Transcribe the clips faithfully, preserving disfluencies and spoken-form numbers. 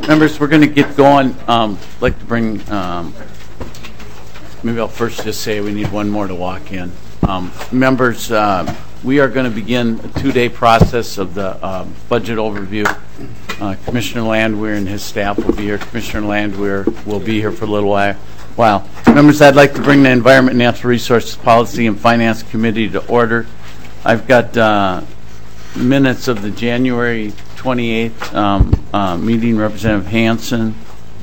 Members, we're going to get going. Um, I'd like to bring, um, maybe I'll first just say we need one more to walk in. Um, members, uh, we are going to begin a two-day process of the uh, budget overview. Uh, Commissioner Landwehr and his staff will be here. Commissioner Landwehr will be here for a little while. Wow. Members, I'd like to bring the Environment and Natural Resources Policy and Finance Committee to order. I've got uh, minutes of the January twenty-eighth um, uh, meeting. Representative Hansen.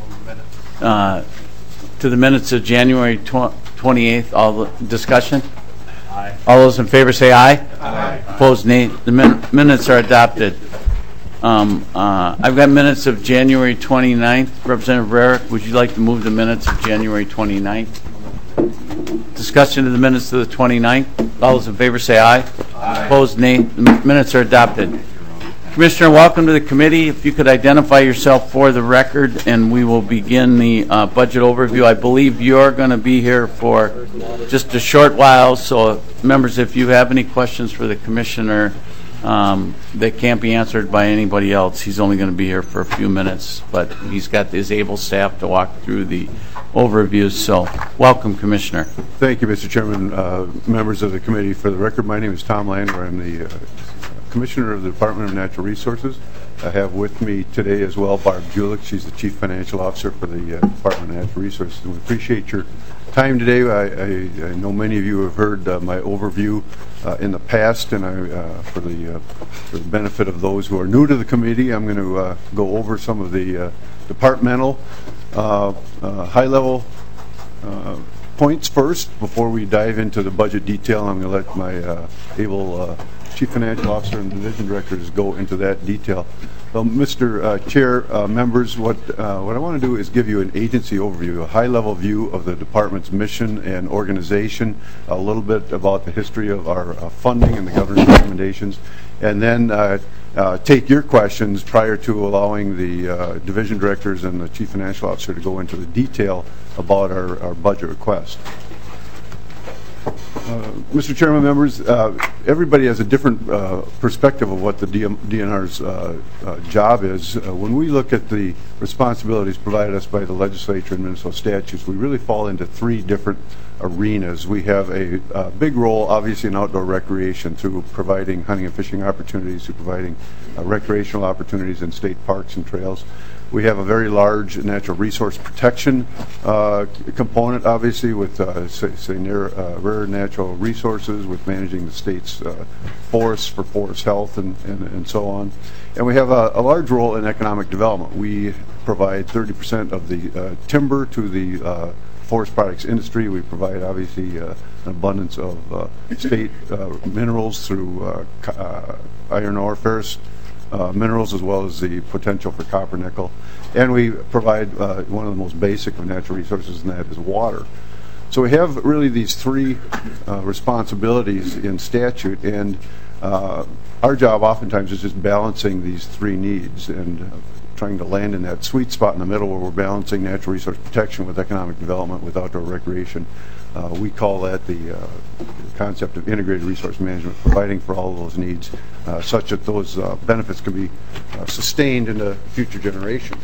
Uh, to the minutes of January twenty-eighth. All the discussion? Aye. All those in favor say aye. Aye. Opposed, nay. The min minutes are adopted. Um, uh, I've got minutes of January twenty-ninth. Representative Rarick, would you like to move the minutes of January twenty-ninth? Discussion of the minutes of the twenty-ninth. All those in favor say aye. Aye. Opposed, nay. The minutes are adopted. Commissioner, welcome to the committee. If you could identify yourself for the record, and we will begin the uh, budget overview. I believe you're going to be here for just a short while, so members, if you have any questions for the commissioner um, that can't be answered by anybody else, he's only going to be here for a few minutes, but he's got his able staff to walk through the overview. So welcome, Commissioner. Thank you, Mister Chairman. Uh, members of the committee, for the record, my name is Tom Landwehr. I'm the uh, Commissioner of the Department of Natural Resources. I have with me today as well Barb Julich. She's the Chief Financial Officer for the uh, Department of Natural Resources. And we appreciate your time today. I, I, I know many of you have heard uh, my overview uh, in the past, and I, uh, for, the, uh, for the benefit of those who are new to the committee, I'm going to uh, go over some of the uh, departmental uh, uh, high-level uh, points first before we dive into the budget detail. I'm going to let my uh, able uh, Chief Financial Officer and Division Directors go into that detail. Well, Mister Uh, Chair, uh, members, what uh, what I want to do is give you an agency overview, a high-level view of the department's mission and organization, a little bit about the history of our uh, funding and the governor's recommendations, and then uh, uh, take your questions prior to allowing the uh, Division Directors and the Chief Financial Officer to go into the detail about our, our budget request. Uh, Mister Chairman, members, uh, everybody has a different uh, perspective of what the D N R's uh, uh, job is. Uh, when we look at the responsibilities provided us by the legislature and Minnesota statutes, we really fall into three different arenas. We have a uh, big role, obviously, in outdoor recreation through providing hunting and fishing opportunities, through providing uh, recreational opportunities in state parks and trails. We have a very large natural resource protection uh, component, obviously, with uh, say, say near uh, rare natural resources, with managing the state's uh, forests for forest health and, and, and so on. And we have a, a large role in economic development. We provide thirty percent of the uh, timber to the uh, forest products industry. We provide, obviously, uh, an abundance of uh, state uh, minerals through uh, uh, iron ore, ferrous Uh, minerals, as well as the potential for copper, nickel, and we provide uh, one of the most basic of natural resources, and that is water. So we have really these three uh, responsibilities in statute, and uh, our job oftentimes is just balancing these three needs and uh, trying to land in that sweet spot in the middle where we're balancing natural resource protection with economic development with outdoor recreation. Uh, we call that the uh, concept of integrated resource management, providing for all of those needs uh, such that those uh, benefits can be uh, sustained into future generations.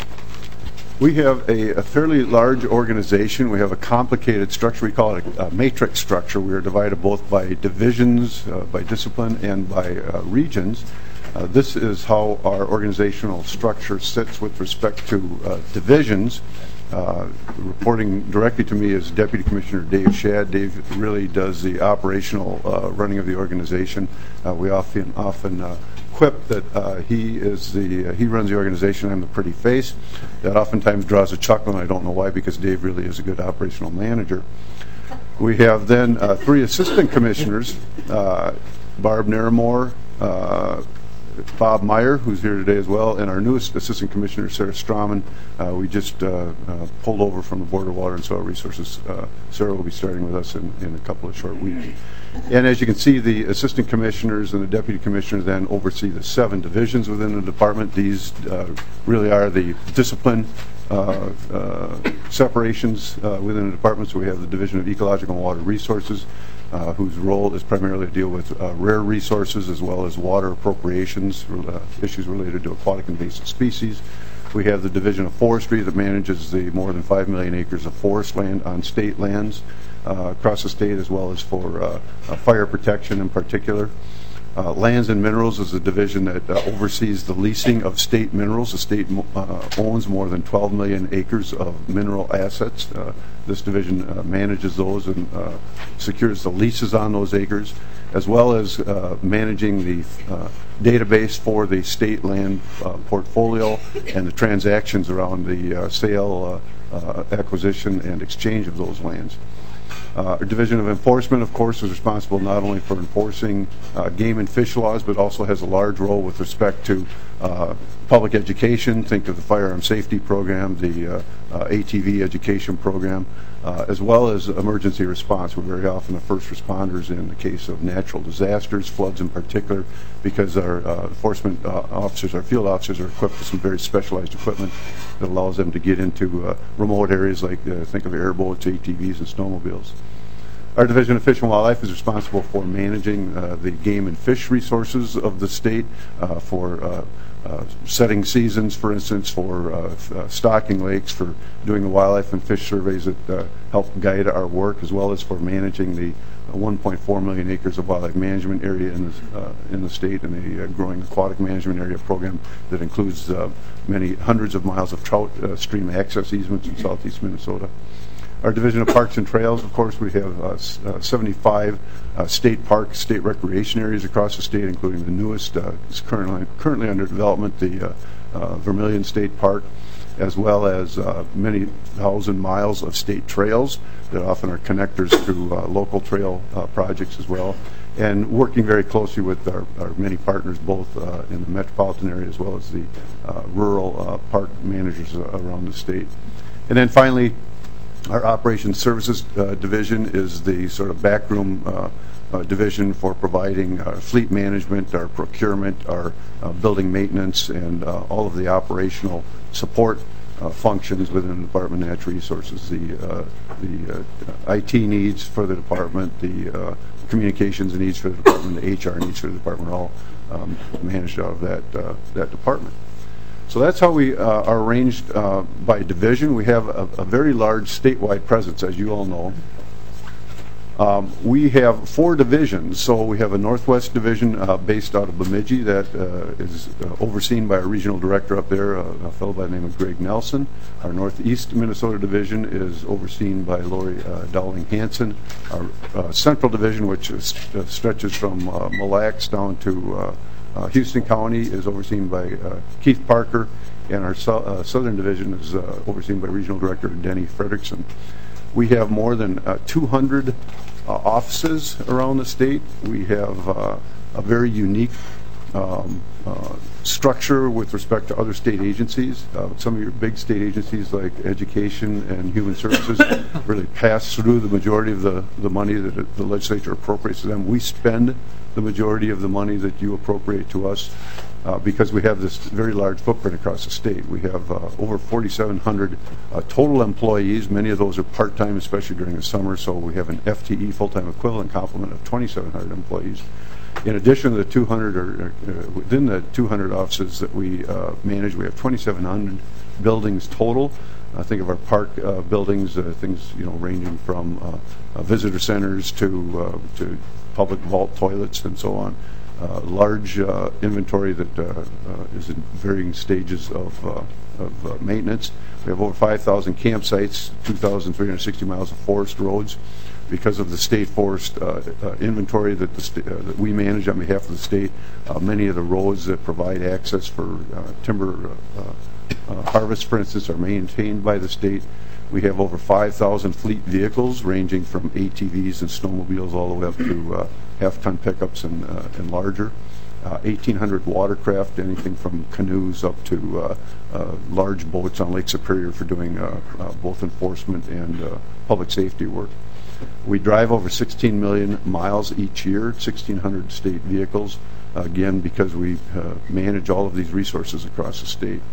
We have a, a fairly large organization. We have a complicated structure. We call it a, a matrix structure. We are divided both by divisions, uh, by discipline, and by uh, regions. Uh, this is how our organizational structure sits with respect to uh, divisions. Uh, reporting directly to me is Deputy Commissioner Dave Shad. Dave really does the operational uh, running of the organization. Uh, we often often uh, quip that uh, he is the uh, he runs the organization. I'm the pretty face. That oftentimes draws a chuckle, and I don't know why, because Dave really is a good operational manager. We have then uh, three assistant commissioners: uh, Barb Naramore, uh, Bob Meyer, who's here today as well, and our newest Assistant Commissioner, Sarah Strauman. Uh, we just uh, uh, pulled over from the Board of Water and Soil Resources. Uh, Sarah will be starting with us in, in a couple of short weeks. And as you can see, the Assistant Commissioners and the Deputy Commissioners then oversee the seven divisions within the department. These uh, really are the discipline uh, uh, separations uh, within the department. So we have the Division of Ecological and Water Resources, Uh, whose role is primarily to deal with uh, rare resources as well as water appropriations, uh, issues related to aquatic invasive species. We have the Division of Forestry that manages the more than five million acres of forest land on state lands uh, across the state, as well as for uh, uh, fire protection in particular. Uh, Lands and Minerals is a division that uh, oversees the leasing of state minerals. The state uh, owns more than twelve million acres of mineral assets. Uh, this division uh, manages those and uh, secures the leases on those acres, as well as uh, managing the uh, database for the state land uh, portfolio and the transactions around the uh, sale, uh, uh, acquisition, and exchange of those lands. Uh, our Division of Enforcement, of course, is responsible not only for enforcing uh, game and fish laws, but also has a large role with respect to uh, public education. Think of the firearm safety program, the uh, uh, A T V education program, uh, as well as emergency response. We're very often the first responders in the case of natural disasters, floods in particular, because our uh, enforcement uh, officers, our field officers, are equipped with some very specialized equipment that allows them to get into uh, remote areas like uh, think of airboats, A T Vs, and snowmobiles. Our Division of Fish and Wildlife is responsible for managing uh, the game and fish resources of the state, uh, for uh, uh, setting seasons, for instance, for uh, f- uh, stocking lakes, for doing the wildlife and fish surveys that uh, help guide our work, as well as for managing the uh, one point four million acres of wildlife management area in the, uh, in the state, and the uh, growing aquatic management area program that includes uh, many hundreds of miles of trout uh, stream access easements in southeast Minnesota. Our Division of Parks and Trails, of course, we have uh, s- uh, seventy-five uh, state parks, state recreation areas across the state, including the newest, uh, is currently currently under development, the uh, uh, Vermilion State Park, as well as uh, many thousand miles of state trails that often are connectors to uh, local trail uh, projects as well, and working very closely with our, our many partners, both uh, in the metropolitan area as well as the uh, rural uh, park managers around the state. And then finally, our Operations Services uh, Division is the sort of backroom uh, uh, division for providing uh, fleet management, our procurement, our uh, building maintenance, and uh, all of the operational support uh, functions within the Department of Natural Resources. The, uh, the uh, I T needs for the department, the uh, communications needs for the department, the H R needs for the department are all um, managed out of that, uh, that department. So that's how we uh, are arranged uh, by division. We have a, a very large statewide presence, as you all know. Um, we have four divisions. So we have a Northwest Division uh, based out of Bemidji that uh, is uh, overseen by a regional director up there, uh, a fellow by the name of Greg Nelson. Our Northeast Minnesota Division is overseen by Lori uh, Dowling Hansen. Our uh, Central Division, which is, uh, stretches from uh, Mille Lacs down to uh, Uh, Houston County, is overseen by uh, Keith Parker, and our so, uh, Southern Division is uh, overseen by Regional Director Denny Fredrickson. We have more than uh, two hundred uh, offices around the state. We have uh, a very unique um, uh, structure with respect to other state agencies. Uh, some of your big state agencies like Education and Human Services really pass through the majority of the, the money that the legislature appropriates to them. We spend the majority of the money that you appropriate to us uh, because we have this very large footprint across the state. We have uh, over forty-seven hundred uh, total employees. Many of those are part-time, especially during the summer, so we have an F T E, full-time equivalent complement of twenty-seven hundred employees. In addition to the two hundred, or uh, within the two hundred offices that we uh, manage, we have twenty-seven hundred buildings total. I think of our park uh, buildings, uh, things you know ranging from uh, uh, visitor centers to uh, to public vault toilets and so on. Uh, large uh, inventory that uh, uh, is in varying stages of, uh, of uh, maintenance. We have over five thousand campsites, two thousand three hundred sixty miles of forest roads. Because of the state forest uh, uh, inventory that, the sta- uh, that we manage on behalf of the state, uh, many of the roads that provide access for uh, timber uh, uh, harvest, for instance, are maintained by the state. We have over five thousand fleet vehicles ranging from A T Vs and snowmobiles all the way up to uh, half-ton pickups and, uh, and larger. Uh, eighteen hundred watercraft, anything from canoes up to uh, uh, large boats on Lake Superior for doing uh, uh, both enforcement and uh, public safety work. We drive over sixteen million miles each year, sixteen hundred state vehicles, again, because we uh, manage all of these resources across the state.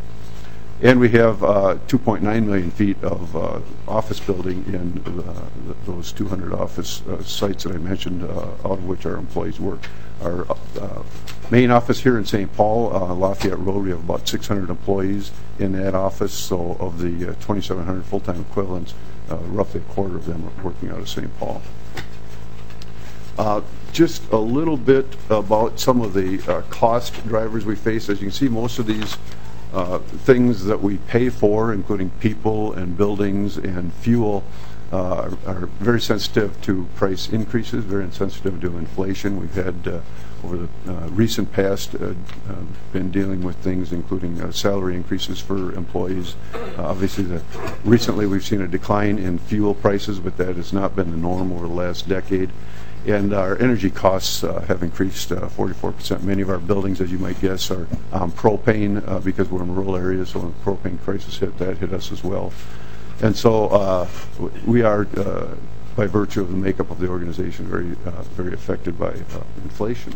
And we have uh, two point nine million feet of uh, office building in uh, those two hundred office uh, sites that I mentioned, uh, out of which our employees work. Our uh, main office here in Saint Paul, uh, Lafayette Road, we have about six hundred employees in that office. So of the uh, twenty-seven hundred full-time equivalents, uh, roughly a quarter of them are working out of Saint Paul. Uh, just a little bit about some of the uh, cost drivers we face. As you can see, most of these uh, things that we pay for, including people and buildings and fuel, uh, are, are very sensitive to price increases, very insensitive to inflation. We've had, uh, over the uh, recent past, uh, uh, been dealing with things including uh, salary increases for employees. Uh, obviously, the, recently we've seen a decline in fuel prices, but that has not been the norm over the last decade. And our energy costs uh, have increased uh, forty-four percent. Many of our buildings, as you might guess, are um, propane uh, because we're in rural areas, so when the propane crisis hit, that hit us as well. And so uh, we are, uh, by virtue of the makeup of the organization, very, uh, very affected by uh, inflation.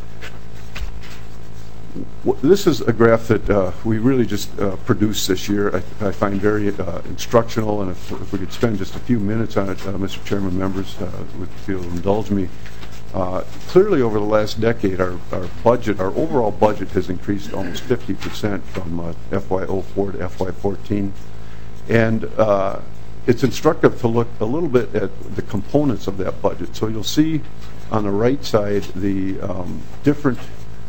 This is a graph that uh, we really just uh, produced this year. I, I find very uh, instructional, and if, if we could spend just a few minutes on it, uh, Mister Chairman, members uh, would feel indulge me. Uh, clearly, over the last decade, our, our budget, our overall budget, has increased almost fifty percent from uh, F Y oh four to F Y fourteen, and uh, it's instructive to look a little bit at the components of that budget. So you'll see on the right side the um, different.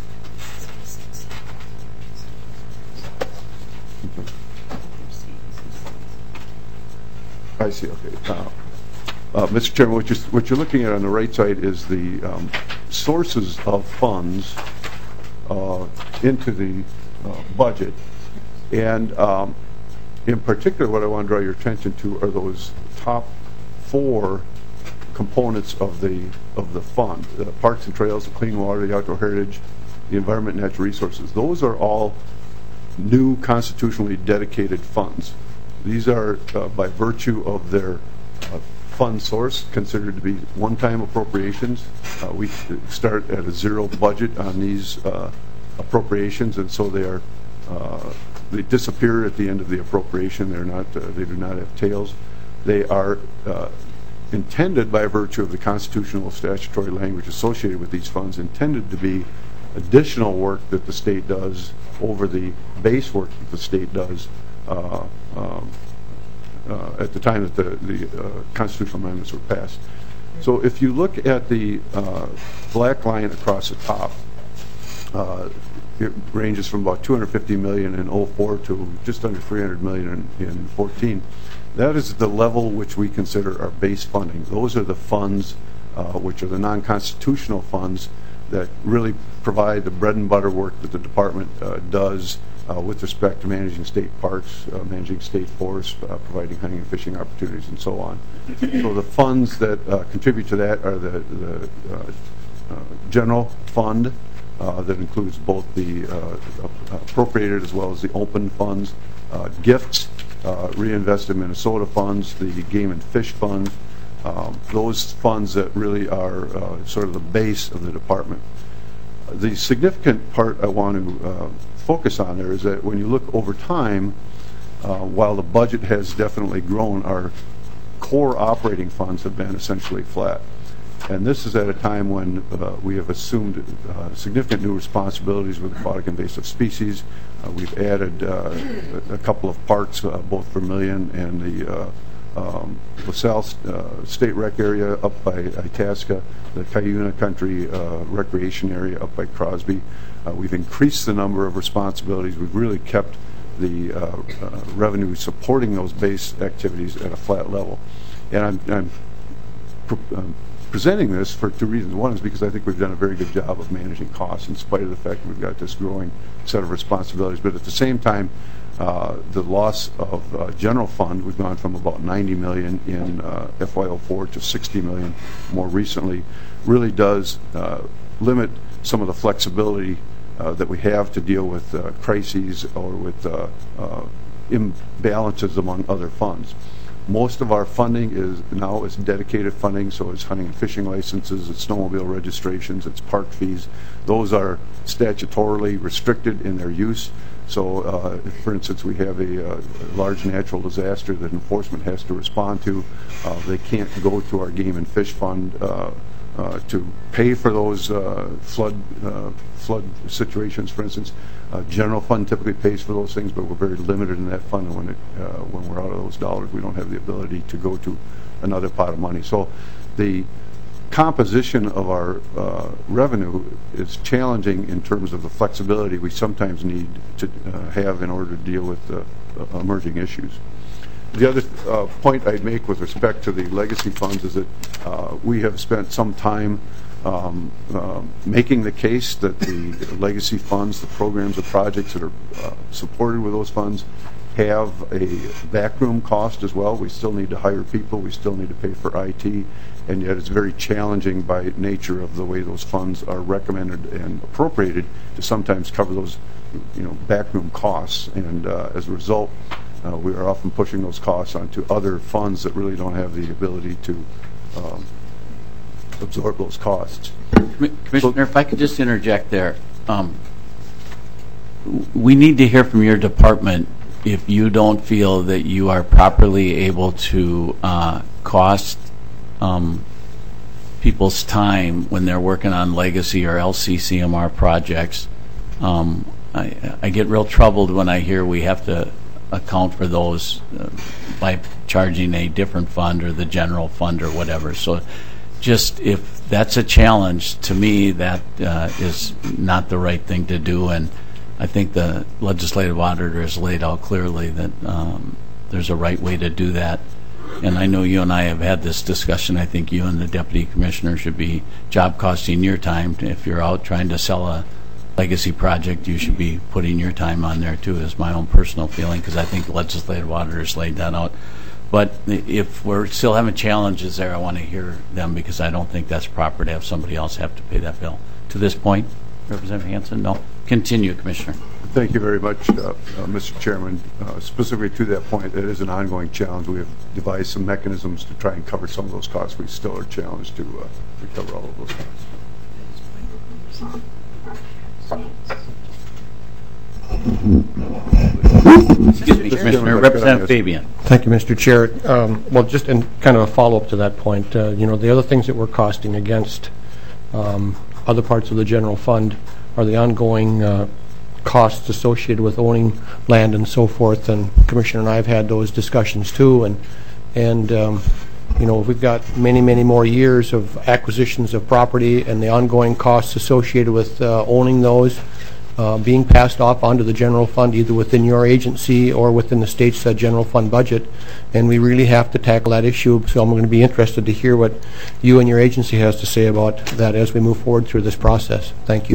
I see. Okay. Uh, uh, Mister Chairman, what you're, what you're looking at on the right side is the um, sources of funds uh, into the uh, budget, and um, in particular, what I want to draw your attention to are those top four components of the of the fund: the parks and trails, the clean water, the outdoor heritage, the environment, and natural resources. Those are all new constitutionally dedicated funds. These are, uh, by virtue of their uh, fund source, considered to be one-time appropriations. Uh, we start at a zero budget on these uh, appropriations, and so they are uh, they disappear at the end of the appropriation. They're not uh, they do not have tails. They are uh, intended, by virtue of the constitutional statutory language associated with these funds, intended to be additional work that the state does over the base work that the state does uh, um, uh, at the time that the, the uh, constitutional amendments were passed. So if you look at the uh, black line across the top, uh, it ranges from about two hundred fifty million dollars in oh four to just under three hundred million dollars in, in fourteen. That is the level which we consider our base funding. Those are the funds uh, which are the non-constitutional funds that really provide the bread and butter work that the department uh, does uh, with respect to managing state parks, uh, managing state forests, uh, providing hunting and fishing opportunities, and so on. So the funds that uh, contribute to that are the, the uh, uh, general fund uh, that includes both the uh, appropriated as well as the open funds, uh, gifts, uh, reinvested Minnesota funds, the game and fish funds, Um, those funds that really are uh, sort of the base of the department. The significant part I want to uh, focus on there is that when you look over time, uh, while the budget has definitely grown, our core operating funds have been essentially flat. And this is at a time when uh, we have assumed uh, significant new responsibilities with aquatic invasive species. Uh, we've added uh, a couple of parks, uh, both Vermilion and the uh, Um, LaSalle uh, State Rec area up by Itasca, the Cuyuna Country uh, Recreation area up by Crosby. Uh, we've increased the number of responsibilities. We've really kept the uh, uh, revenue supporting those base activities at a flat level. And I'm, I'm pre um, presenting this for two reasons. One is because I think we've done a very good job of managing costs in spite of the fact that we've got this growing set of responsibilities. But at the same time, Uh, the loss of uh, general fund, we've gone from about ninety million in uh, F Y oh four to sixty million more recently, really does uh, limit some of the flexibility uh, that we have to deal with uh, crises or with uh, uh, imbalances among other funds. Most of our funding is now is dedicated funding, so it's hunting and fishing licenses, it's snowmobile registrations, it's park fees. Those are statutorily restricted in their use. So, uh, if, for instance, we have a, uh, a large natural disaster that enforcement has to respond to, uh, they can't go to our game and fish fund uh, uh, to pay for those uh, flood uh, flood situations, for instance. Uh, general fund typically pays for those things, but we're very limited in that fund, and when, it, uh, when we're out of those dollars, we don't have the ability to go to another pot of money. So the composition of our uh, revenue is challenging in terms of the flexibility we sometimes need to uh, have in order to deal with uh, uh, emerging issues. The other uh, point I'd make with respect to the legacy funds is that uh, we have spent some time um, uh, making the case that the legacy funds, the programs or projects that are uh, supported with those funds, have a backroom cost as well. We still need to hire people. We still need to pay for I T, and yet it's very challenging by nature of the way those funds are recommended and appropriated to sometimes cover those, you know, backroom costs. And uh, as a result, uh, we are often pushing those costs onto other funds that really don't have the ability to um, absorb those costs. Commissioner, so, if I could just interject there, um, we need to hear from your department if you don't feel that you are properly able to uh, cost um, people's time when they're working on legacy or L C C M R projects. Um, I, I get real troubled when I hear we have to account for those uh, by charging a different fund or the general fund or whatever. So just if that's a challenge, to me, that uh, is not the right thing to do. And I think the legislative auditor has laid out clearly that um, there's a right way to do that. And I know you and I have had this discussion. I think you and the deputy commissioner should be job costing your time. If you're out trying to sell a legacy project, you should be putting your time on there too, is my own personal feeling, because I think the legislative auditors laid that out. But if we're still having challenges there, I want to hear them, because I don't think that's proper to have somebody else have to pay that bill. To this point, Representative Hansen? No. Continue, Commissioner. Thank you very much, uh, uh, Mister Chairman. Uh, specifically to that point, it is an ongoing challenge. We have devised some mechanisms to try and cover some of those costs. We still are challenged to uh, recover all of those costs. Excuse me, Commissioner. Representative Fabian. Thank you, Mister Chair. Um, well, just in kind of a follow-up to that point, uh, you know, the other things that we're costing against um, other parts of the general fund are the ongoing uh, costs associated with owning land and so forth. And Commissioner and I have had those discussions too. And and um, you know, we've got many, many more years of acquisitions of property and the ongoing costs associated with uh, owning those. Uh, being passed off onto the general fund, either within your agency or within the state's uh, general fund budget, and we really have to tackle that issue. So I'm going to be interested to hear what you and your agency has to say about that as we move forward through this process. Thank you.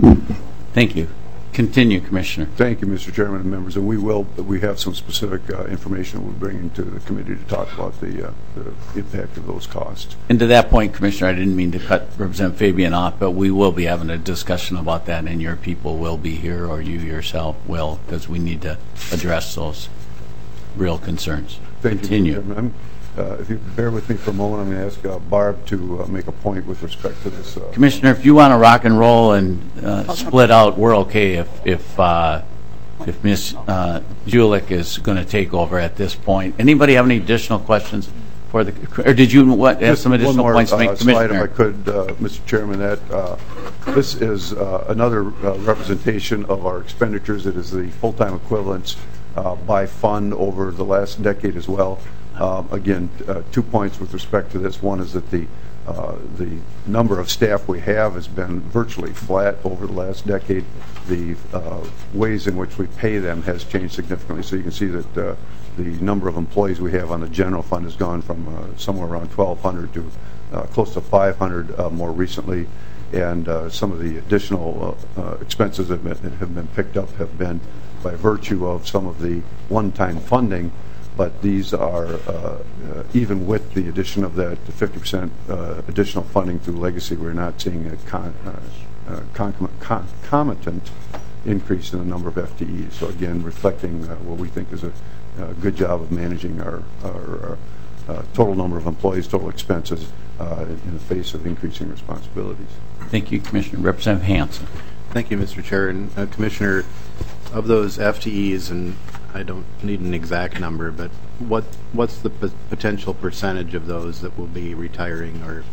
Thank you. Continue, Commissioner. Thank you, Mister Chairman and members. And we will. We have some specific uh, information we'll bring into the committee to talk about the, uh, the impact of those costs. And to that point, Commissioner, I didn't mean to cut Representative Fabian off, but we will be having a discussion about that, and your people will be here, or you yourself will, because we need to address those real concerns. Thank Continue. you, Mister Chairman. Uh, if you bear with me for a moment, I'm going to ask uh, Barb to uh, make a point with respect to this. Uh, Commissioner, if you want to rock and roll and uh, split out, we're okay. If if uh, if Miz Uh, Julich is going to take over at this point. Anybody have any additional questions for the? Or did you what, have some additional more, points to make, uh, Commissioner? Slide, if I could, uh, Mister Chairman, that uh, this is uh, another uh, representation of our expenditures. It is the full-time equivalents uh, by fund over the last decade as well. Um, again, uh, two points with respect to this. One is that the uh, the number of staff we have has been virtually flat over the last decade. The uh, ways in which we pay them has changed significantly. So you can see that uh, the number of employees we have on the general fund has gone from uh, somewhere around twelve hundred to uh, close to five hundred uh, more recently. And uh, some of the additional uh, uh, expenses that have been, have been picked up have been by virtue of some of the one-time funding. But these are, uh, uh, even with the addition of that fifty percent uh, additional funding through legacy, we're not seeing a con uh, uh, concomitant, concomitant increase in the number of F T Es. So again, reflecting uh, what we think is a, a good job of managing our, our uh, total number of employees, total expenses uh, in the face of increasing responsibilities. Thank you, Commissioner. Representative Hansen. Thank you, Mister Chair. And uh, Commissioner, of those F T Es, and I don't need an exact number, but what what's the p potential percentage of those that will be retiring or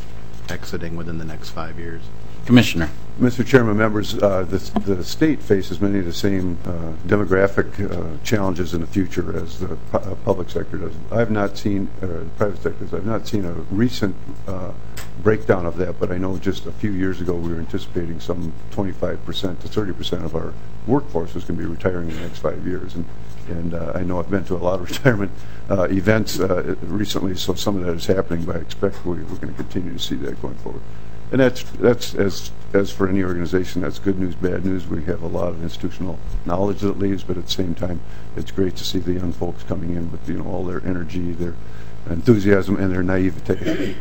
exiting within the next five years? Commissioner. Mister Chairman, members, uh, the, the state faces many of the same uh, demographic uh, challenges in the future as the pu- uh, public sector does. I have not seen, uh, the private sectors, I've not seen a recent uh, breakdown of that, but I know just a few years ago we were anticipating some twenty-five percent to thirty percent of our workforce was going to be retiring in the next five years. And, and uh, I know I've been to a lot of retirement uh, events uh, recently, so some of that is happening, but I expect we, we're going to continue to see that going forward. And that's, that's as, as for any organization, that's good news, bad news. We have a lot of institutional knowledge that leaves, but at the same time, it's great to see the young folks coming in with, you know, all their energy, their enthusiasm, and their naivete.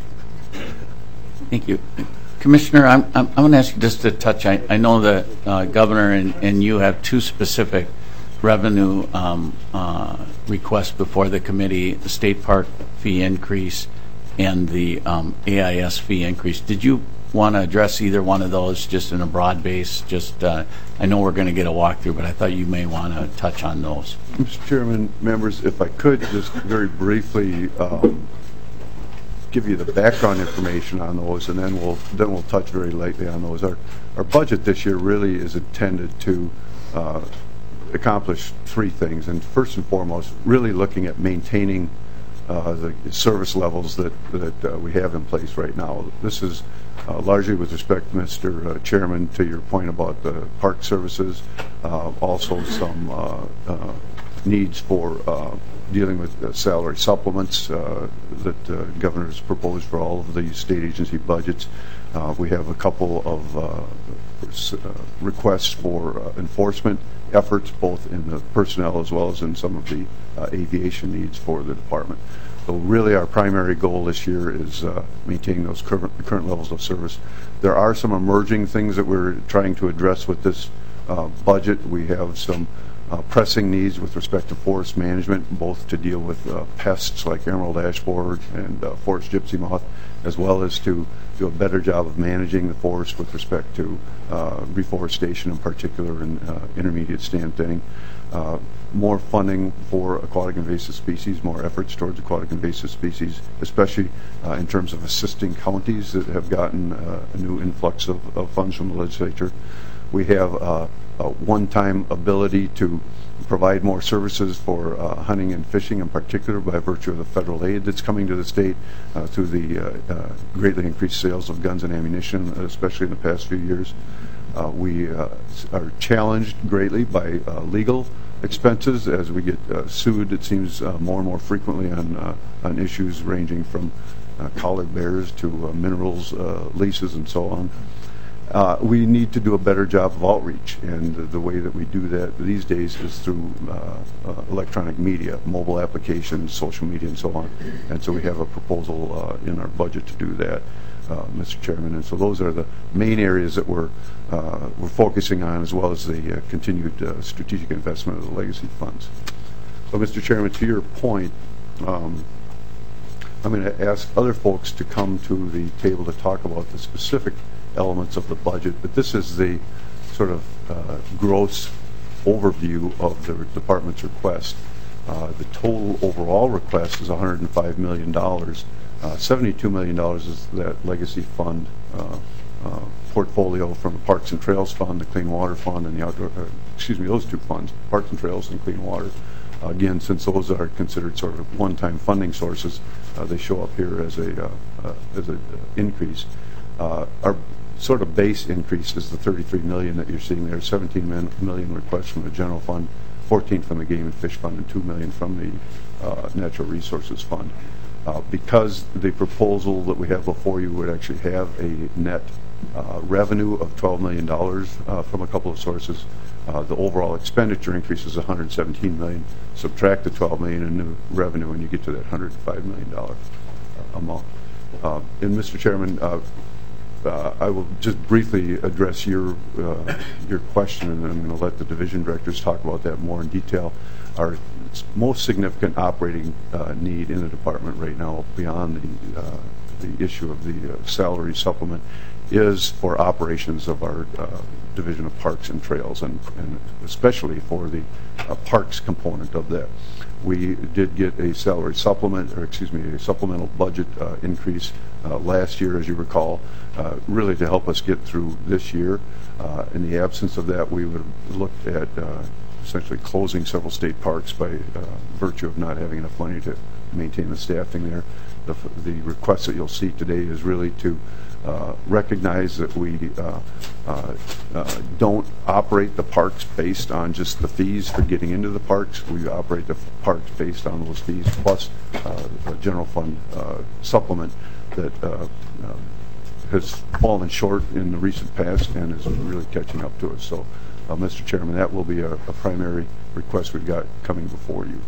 Thank you. Commissioner, I'm, I'm, I'm going to ask you just to touch, I, I know that uh, Governor and, and you have two specific revenue um, uh, requests before the committee, the state park fee increase and the um, A I S fee increase. Did you want to address either one of those just in a broad base? Just, uh, I know we're going to get a walkthrough, but I thought you may want to touch on those. Mister Chairman, members, if I could just very briefly um, give you the background information on those, and then we'll then we'll touch very lightly on those. Our our budget this year really is intended to uh, accomplish three things, and first and foremost, really looking at maintaining uh, the service levels that that uh, we have in place right now. This is uh, largely with respect, Mister Uh, Chairman, to your point about the park services, uh, also some uh, uh, needs for uh, dealing with uh, salary supplements uh, that the uh, governor's proposed for all of the state agency budgets. Uh, we have a couple of uh, uh, requests for uh, enforcement efforts, both in the personnel as well as in some of the uh, aviation needs for the department. So really our primary goal this year is uh, maintaining those current, current levels of service. There are some emerging things that we're trying to address with this uh, budget. We have some Uh, pressing needs with respect to forest management, both to deal with uh, pests like emerald ash borer and uh, forest gypsy moth, as well as to do a better job of managing the forest with respect to uh, reforestation in particular and uh, intermediate stand thinning. Uh, more funding for aquatic invasive species, more efforts towards aquatic invasive species, especially uh, in terms of assisting counties that have gotten uh, a new influx of, of funds from the legislature. We have uh, a one-time ability to provide more services for uh, hunting and fishing, in particular by virtue of the federal aid that's coming to the state uh, through the uh, uh, greatly increased sales of guns and ammunition, especially in the past few years. Uh, we uh, are challenged greatly by uh, legal expenses as we get uh, sued, it seems, uh, more and more frequently on, uh, on issues ranging from uh, collared bears to uh, minerals uh, leases and so on. Uh, we need to do a better job of outreach, and the, the way that we do that these days is through uh, uh, electronic media, mobile applications, social media, and so on. And so we have a proposal uh, in our budget to do that, uh, Mister Chairman. And so those are the main areas that we're uh, we're focusing on, as well as the uh, continued uh, strategic investment of the legacy funds. So, Mister Chairman, to your point, um, I'm going to ask other folks to come to the table to talk about the specific elements of the budget, but this is the sort of uh, gross overview of the department's request. Uh, the total overall request is one hundred five million dollars. Uh, seventy-two million dollars is that legacy fund uh, uh, portfolio from the Parks and Trails Fund, the Clean Water Fund, and the outdoor, uh, excuse me, those two funds, Parks and Trails and Clean Water. Uh, again, since those are considered sort of one-time funding sources, uh, they show up here as a uh, uh, as an increase. Uh, our sort of base increase is the thirty-three million dollars that you're seeing there. seventeen million requests from the general fund, fourteen from the game and fish fund, and two million from the uh, natural resources fund. Uh, because the proposal that we have before you would actually have a net uh, revenue of twelve million dollars uh, from a couple of sources, uh, the overall expenditure increase is one hundred seventeen million dollars. Subtract the twelve million dollars in new revenue, and you get to that one hundred five million dollars amount. Uh, and Mister Chairman, uh, Uh, I will just briefly address your uh, your question, and then I'm going to let the division directors talk about that more in detail. Our most significant operating uh, need in the department right now, beyond the uh, the issue of the uh, salary supplement, is for operations of our uh, Division of Parks and Trails, and, and especially for the uh, parks component of that. We did get a salary supplement, or excuse me, a supplemental budget uh, increase uh, last year, as you recall, uh, really to help us get through this year. Uh, in the absence of that, we would have looked at uh, essentially closing several state parks by uh, virtue of not having enough money to maintain the staffing there. The, the request that you'll see today is really to uh, recognize that we uh, uh, uh, don't operate the parks based on just the fees for getting into the parks. We operate the parks based on those fees plus uh, a general fund uh, supplement that uh, uh, has fallen short in the recent past and is really catching up to us. So, uh, Mister Chairman, that will be a, a primary request we've got coming before you.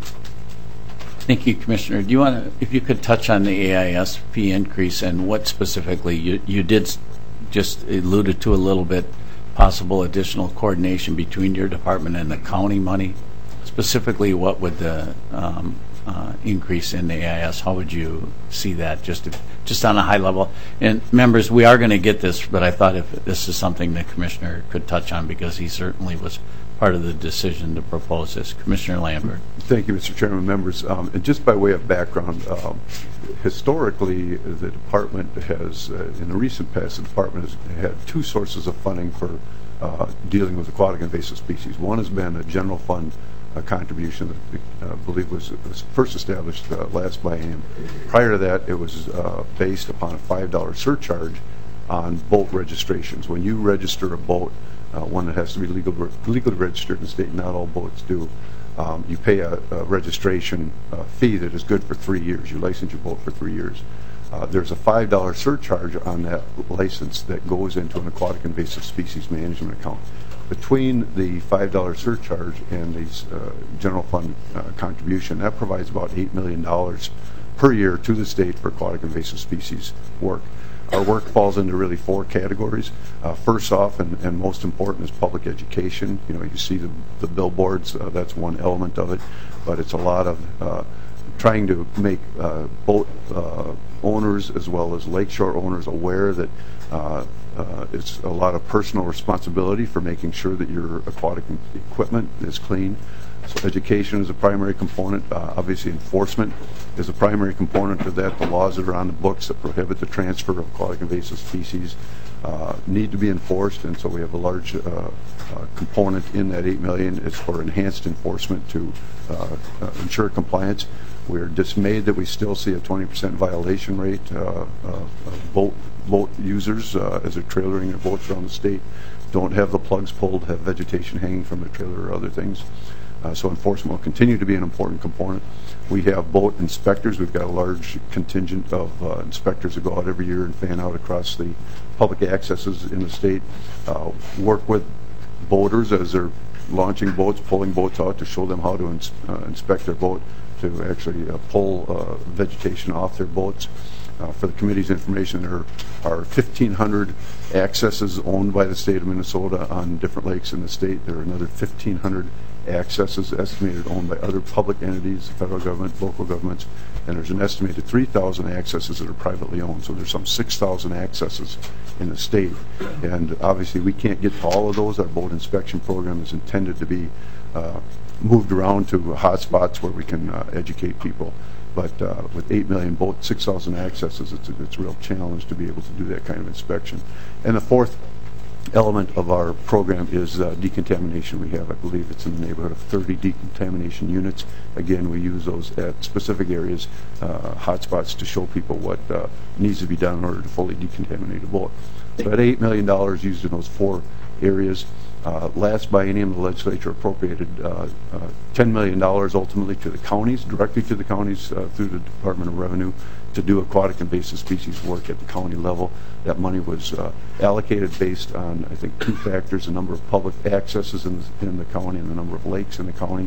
Thank you, Commissioner. Do you want to, if you could touch on the A I S P increase and what specifically you, you did s- just alluded to a little bit, possible additional coordination between your department and the county money. Specifically, what would the um, uh, increase in the A I S, how would you see that, just if, just on a high level? And members, we are going to get this, but I thought if this is something the Commissioner could touch on, because he certainly was part of the decision to propose this. Commissioner Lambert. Thank you, Mister Chairman, members. Um, and just by way of background, um, historically, the department has, uh, in the recent past, the department has had two sources of funding for uh, dealing with aquatic invasive species. One has been a general fund uh, contribution that uh, I believe was, was first established uh, last biennium. Prior to that, it was uh, based upon a five dollar surcharge on boat registrations. When you register a boat, uh, one that has to be legal, legally registered in the state, not all boats do, um, you pay a, a registration uh, fee that is good for three years. You license your boat for three years. Uh, there's a five dollar surcharge on that license that goes into an aquatic invasive species management account. Between the five dollar surcharge and the uh, general fund uh, contribution, that provides about eight million dollars per year to the state for aquatic invasive species work. Our work falls into really four categories. Uh, first off, and, and most important, is public education. You know, you see the, the billboards, uh, that's one element of it, but it's a lot of uh, trying to make uh, boat uh, owners as well as lakeshore owners aware that uh, uh, it's a lot of personal responsibility for making sure that your aquatic equipment is clean. So education is a primary component. Uh, obviously, enforcement is a primary component of that. The laws that are on the books that prohibit the transfer of aquatic invasive species uh, need to be enforced, and so we have a large uh, uh, component in that eight million dollars is for enhanced enforcement to uh, uh, ensure compliance. We're dismayed that we still see a twenty percent violation rate uh, uh, of boat boat users uh, as they're trailering their boats around the state, don't have the plugs pulled, have vegetation hanging from the trailer or other things. Uh, so enforcement will continue to be an important component. We have boat inspectors. We've got a large contingent of uh, inspectors that go out every year and fan out across the public accesses in the state, uh, work with boaters as they're launching boats, pulling boats out to show them how to ins uh, inspect their boat, to actually uh, pull uh, vegetation off their boats. Uh, for the committee's information, there are fifteen hundred accesses owned by the state of Minnesota on different lakes in the state. There are another fifteen hundred accesses estimated owned by other public entities, the federal government, local governments, and there's an estimated three thousand accesses that are privately owned. So there's some six thousand accesses in the state. And obviously we can't get to all of those. Our boat inspection program is intended to be uh, moved around to hot spots where we can uh, educate people. But uh, with eight million boats, six thousand accesses, it's a, it's a real challenge to be able to do that kind of inspection. And the fourth element of our program is uh, decontamination. We have, I believe it's in the neighborhood of thirty decontamination units. Again, we use those at specific areas, uh, hotspots, to show people what uh, needs to be done in order to fully decontaminate a boat. So at eight million dollars used in those four areas. Uh, last biennium, the legislature appropriated uh, uh, ten million dollars ultimately to the counties, directly to the counties uh, through the Department of Revenue, to do aquatic invasive species work at the county level. That money was uh, allocated based on, I think, two factors: the number of public accesses in the, in the county and the number of lakes in the county.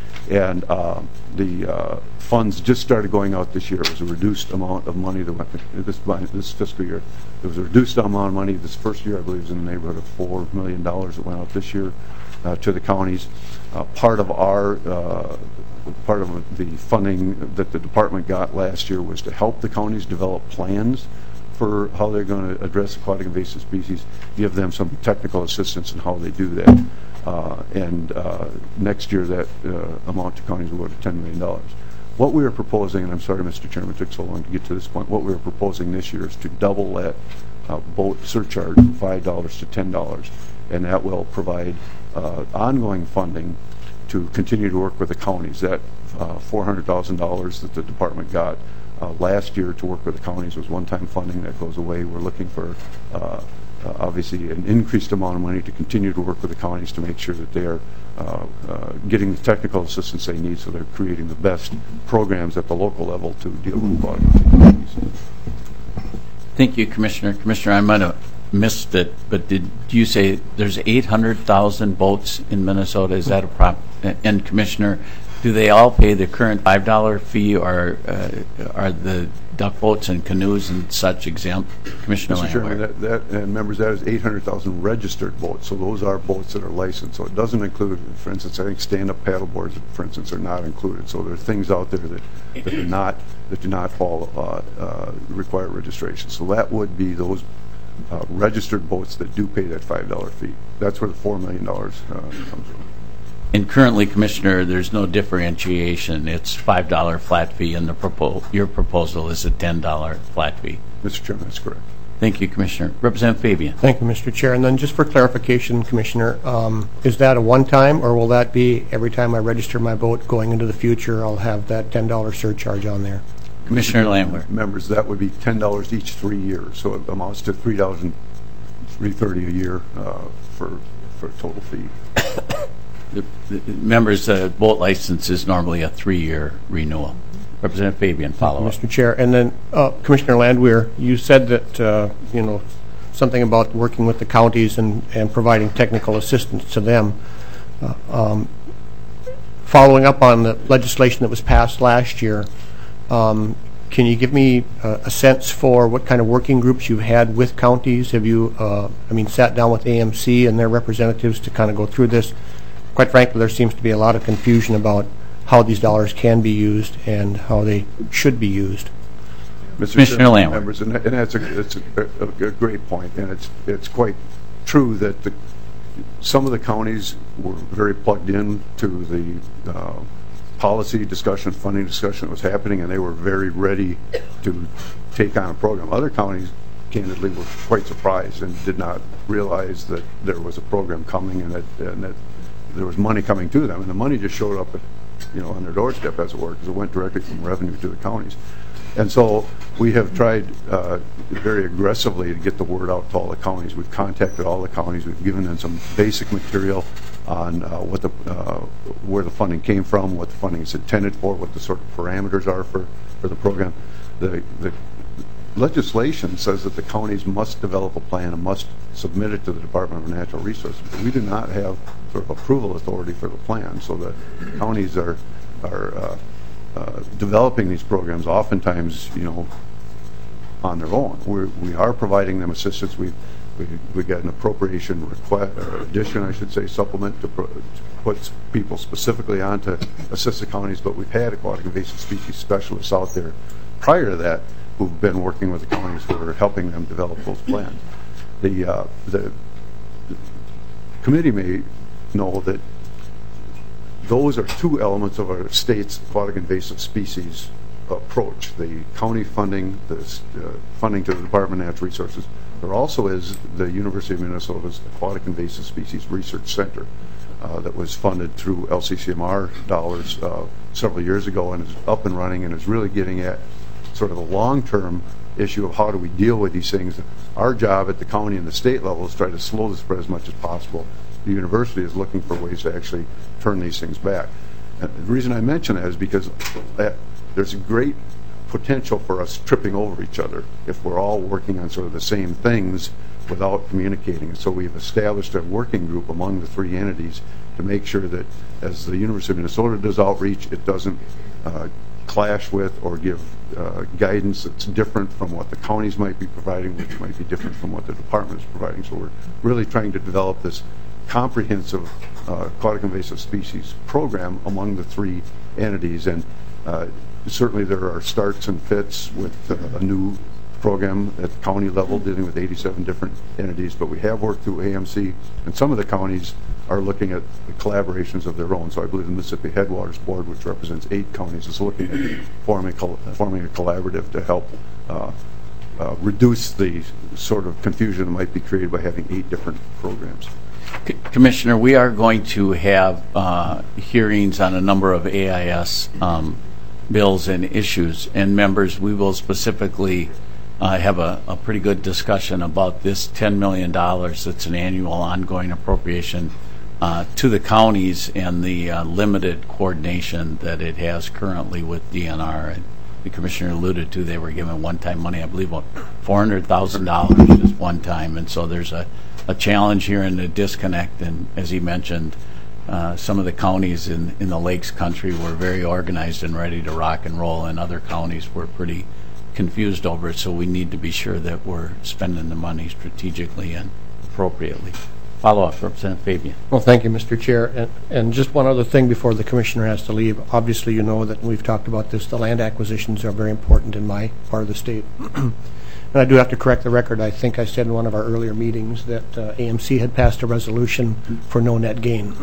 And uh, the uh, funds just started going out this year. It was a reduced amount of money that went this this fiscal year. It was a reduced amount of money this first year. I believe it was in the neighborhood of four million dollars that went out this year uh, to the counties. Uh, part of our uh, part of the funding that the department got last year was to help the counties develop plans for how they're going to address aquatic invasive species, give them some technical assistance in how they do that. Uh, and uh, next year that uh, amount to counties will go to ten million dollars. What we are proposing, and I'm sorry, Mister Chairman, it took so long to get to this point, what we are proposing this year is to double that uh, boat surcharge from five dollars to ten dollars. And that will provide uh, ongoing funding to continue to work with the counties. That uh, four hundred thousand dollars that the department got uh, last year to work with the counties was one-time funding. That goes away. We're looking for uh, uh, obviously an increased amount of money to continue to work with the counties to make sure that they are uh, uh, getting the technical assistance they need, so they're creating the best programs at the local level to deal with aquatic species. Thank you, Commissioner. Commissioner, I might have missed it, but did you say there's eight hundred thousand boats in Minnesota? Is that a prop? And Commissioner, do they all pay the current five dollar fee, or uh, are the duck boats and canoes and such exempt? Commissioner Mister Chairman, Landwehr. that, that, and members, that is eight hundred thousand registered boats. So those are boats that are licensed. So it doesn't include, for instance, I think stand-up paddle boards, for instance, are not included. So there are things out there that, that do not that do not fall uh, uh, require registration. So that would be those uh, registered boats that do pay that five dollar fee. That's where the four million dollars uh, comes from. And currently, Commissioner, there's no differentiation. It's five dollar flat fee, and the propo your proposal is a ten dollar flat fee. Mister Chairman, that's correct. Thank you, Commissioner. Representative Fabian. Thank you, Mister Chair. And then just for clarification, Commissioner, um, is that a one-time, or will that be every time I register my boat going into the future, I'll have that ten dollar surcharge on there? Commissioner Landwehr. Members, that would be ten dollars each three years. So it amounts to three dollars and three thirty a year uh, for for a total fee. The, the members, uh, boat license is normally a three-year renewal. Representative Fabian, follow up. Mister Chair, and then uh, Commissioner Landwehr, you said that uh, you know something about working with the counties and, and providing technical assistance to them. Uh, um, following up on the legislation that was passed last year, um, can you give me uh, a sense for what kind of working groups you've had with counties? Have you, uh, I mean, sat down with A M C and their representatives to kind of go through this? Quite frankly, there seems to be a lot of confusion about how these dollars can be used and how they should be used. Mister Commissioner Chairman, Landwehr. members, and, and that's a, it's a, a, a great point, and it's it's quite true that the, some of the counties were very plugged in to the uh, policy discussion, funding discussion that was happening, and they were very ready to take on a program. Other counties, candidly, were quite surprised and did not realize that there was a program coming and that, and that there was money coming to them, and the money just showed up, at, you know, on their doorstep, as it were, because it went directly from revenue to the counties. And so we have tried uh, very aggressively to get the word out to all the counties. We've contacted all the counties. We've given them some basic material on uh, what the uh, where the funding came from, what the funding is intended for, what the sort of parameters are for, for the program. The, the legislation says that the counties must develop a plan and must submit it to the Department of Natural Resources. But we do not have sort of approval authority for the plan, so the counties are are uh, uh, developing these programs oftentimes, you know, on their own. We're, we are providing them assistance. We've we we got an appropriation request, or addition, I should say, supplement to, pro, to put people specifically on to assist the counties. But we've had aquatic invasive species specialists out there prior to that who've been working with the counties who are helping them develop those plans. The, uh, the, the committee may know that those are two elements of our state's aquatic invasive species approach. The county funding, the uh, funding to the Department of Natural Resources. There also is the University of Minnesota's Aquatic Invasive Species Research Center uh, that was funded through L C C M R dollars uh, several years ago and is up and running and is really getting at sort of the long-term issue of how do we deal with these things. Our job at the county and the state level is to try to slow the spread as much as possible. The university is looking for ways to actually turn these things back. And the reason I mention that is because that, there's a great potential for us tripping over each other if we're all working on sort of the same things without communicating. And so we've established a working group among the three entities to make sure that as the University of Minnesota does outreach, it doesn't uh, clash with or give uh, guidance that's different from what the counties might be providing, which might be different from what the department is providing. So we're really trying to develop this comprehensive uh, aquatic invasive species program among the three entities. And uh, certainly there are starts and fits with uh, a new program at the county level dealing with eighty-seven different entities, but we have worked through A M C, and some of the counties are looking at the collaborations of their own. So I believe the Mississippi Headwaters Board, which represents eight counties, is looking at forming, forming a collaborative to help uh, uh, reduce the sort of confusion that might be created by having eight different programs. C- Commissioner, we are going to have uh, hearings on a number of A I S um, bills and issues, and members, we will specifically uh, have a, a pretty good discussion about this ten million dollars that's an annual ongoing appropriation uh, to the counties and the uh, limited coordination that it has currently with D N R. And the Commissioner alluded to they were given one-time money, I believe, about four hundred thousand dollars just one time, and so there's a, a challenge here in the disconnect, and as he mentioned, Uh, some of the counties in, in the Lakes country were very organized and ready to rock and roll, and other counties were pretty confused over it, so we need to be sure that we're spending the money strategically and appropriately. Follow up, Representative Fabian. Well, thank you, Mister Chair. And, and just one other thing before the Commissioner has to leave. Obviously, you know that we've talked about this. The land acquisitions are very important in my part of the state. And I do have to correct the record. I think I said in one of our earlier meetings that uh, A M C had passed a resolution for no net gain.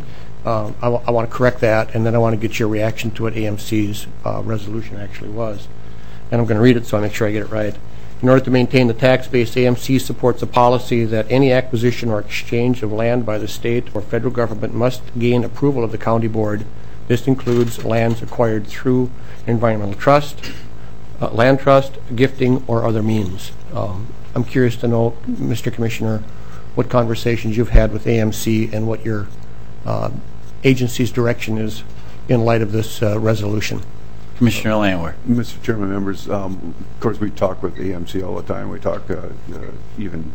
uh, I, w- I want to correct that, and then I want to get your reaction to what A M C's uh, resolution actually was. And I'm going to read it so I make sure I get it right. In order to maintain the tax base, A M C supports a policy that any acquisition or exchange of land by the state or federal government must gain approval of the county board. This includes lands acquired through environmental trust, Uh, land trust, gifting, or other means. Um, I'm curious to know, Mister Commissioner, what conversations you've had with A M C and what your uh, agency's direction is in light of this uh, resolution. Commissioner Landwehr. Mister Chairman, members, um, of course we talk with A M C all the time. We talk uh, uh, even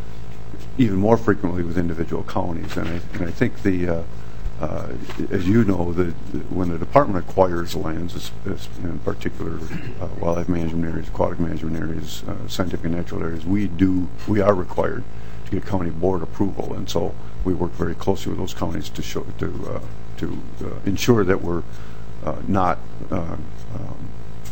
even more frequently with individual counties, and I, and I think the uh, Uh, as you know, the, the, when the department acquires lands, it's, it's in particular uh, wildlife management areas, aquatic management areas, uh, scientific and natural areas, we do we are required to get county board approval, and so we work very closely with those counties to show to uh, to uh, ensure that we're uh, not uh, um,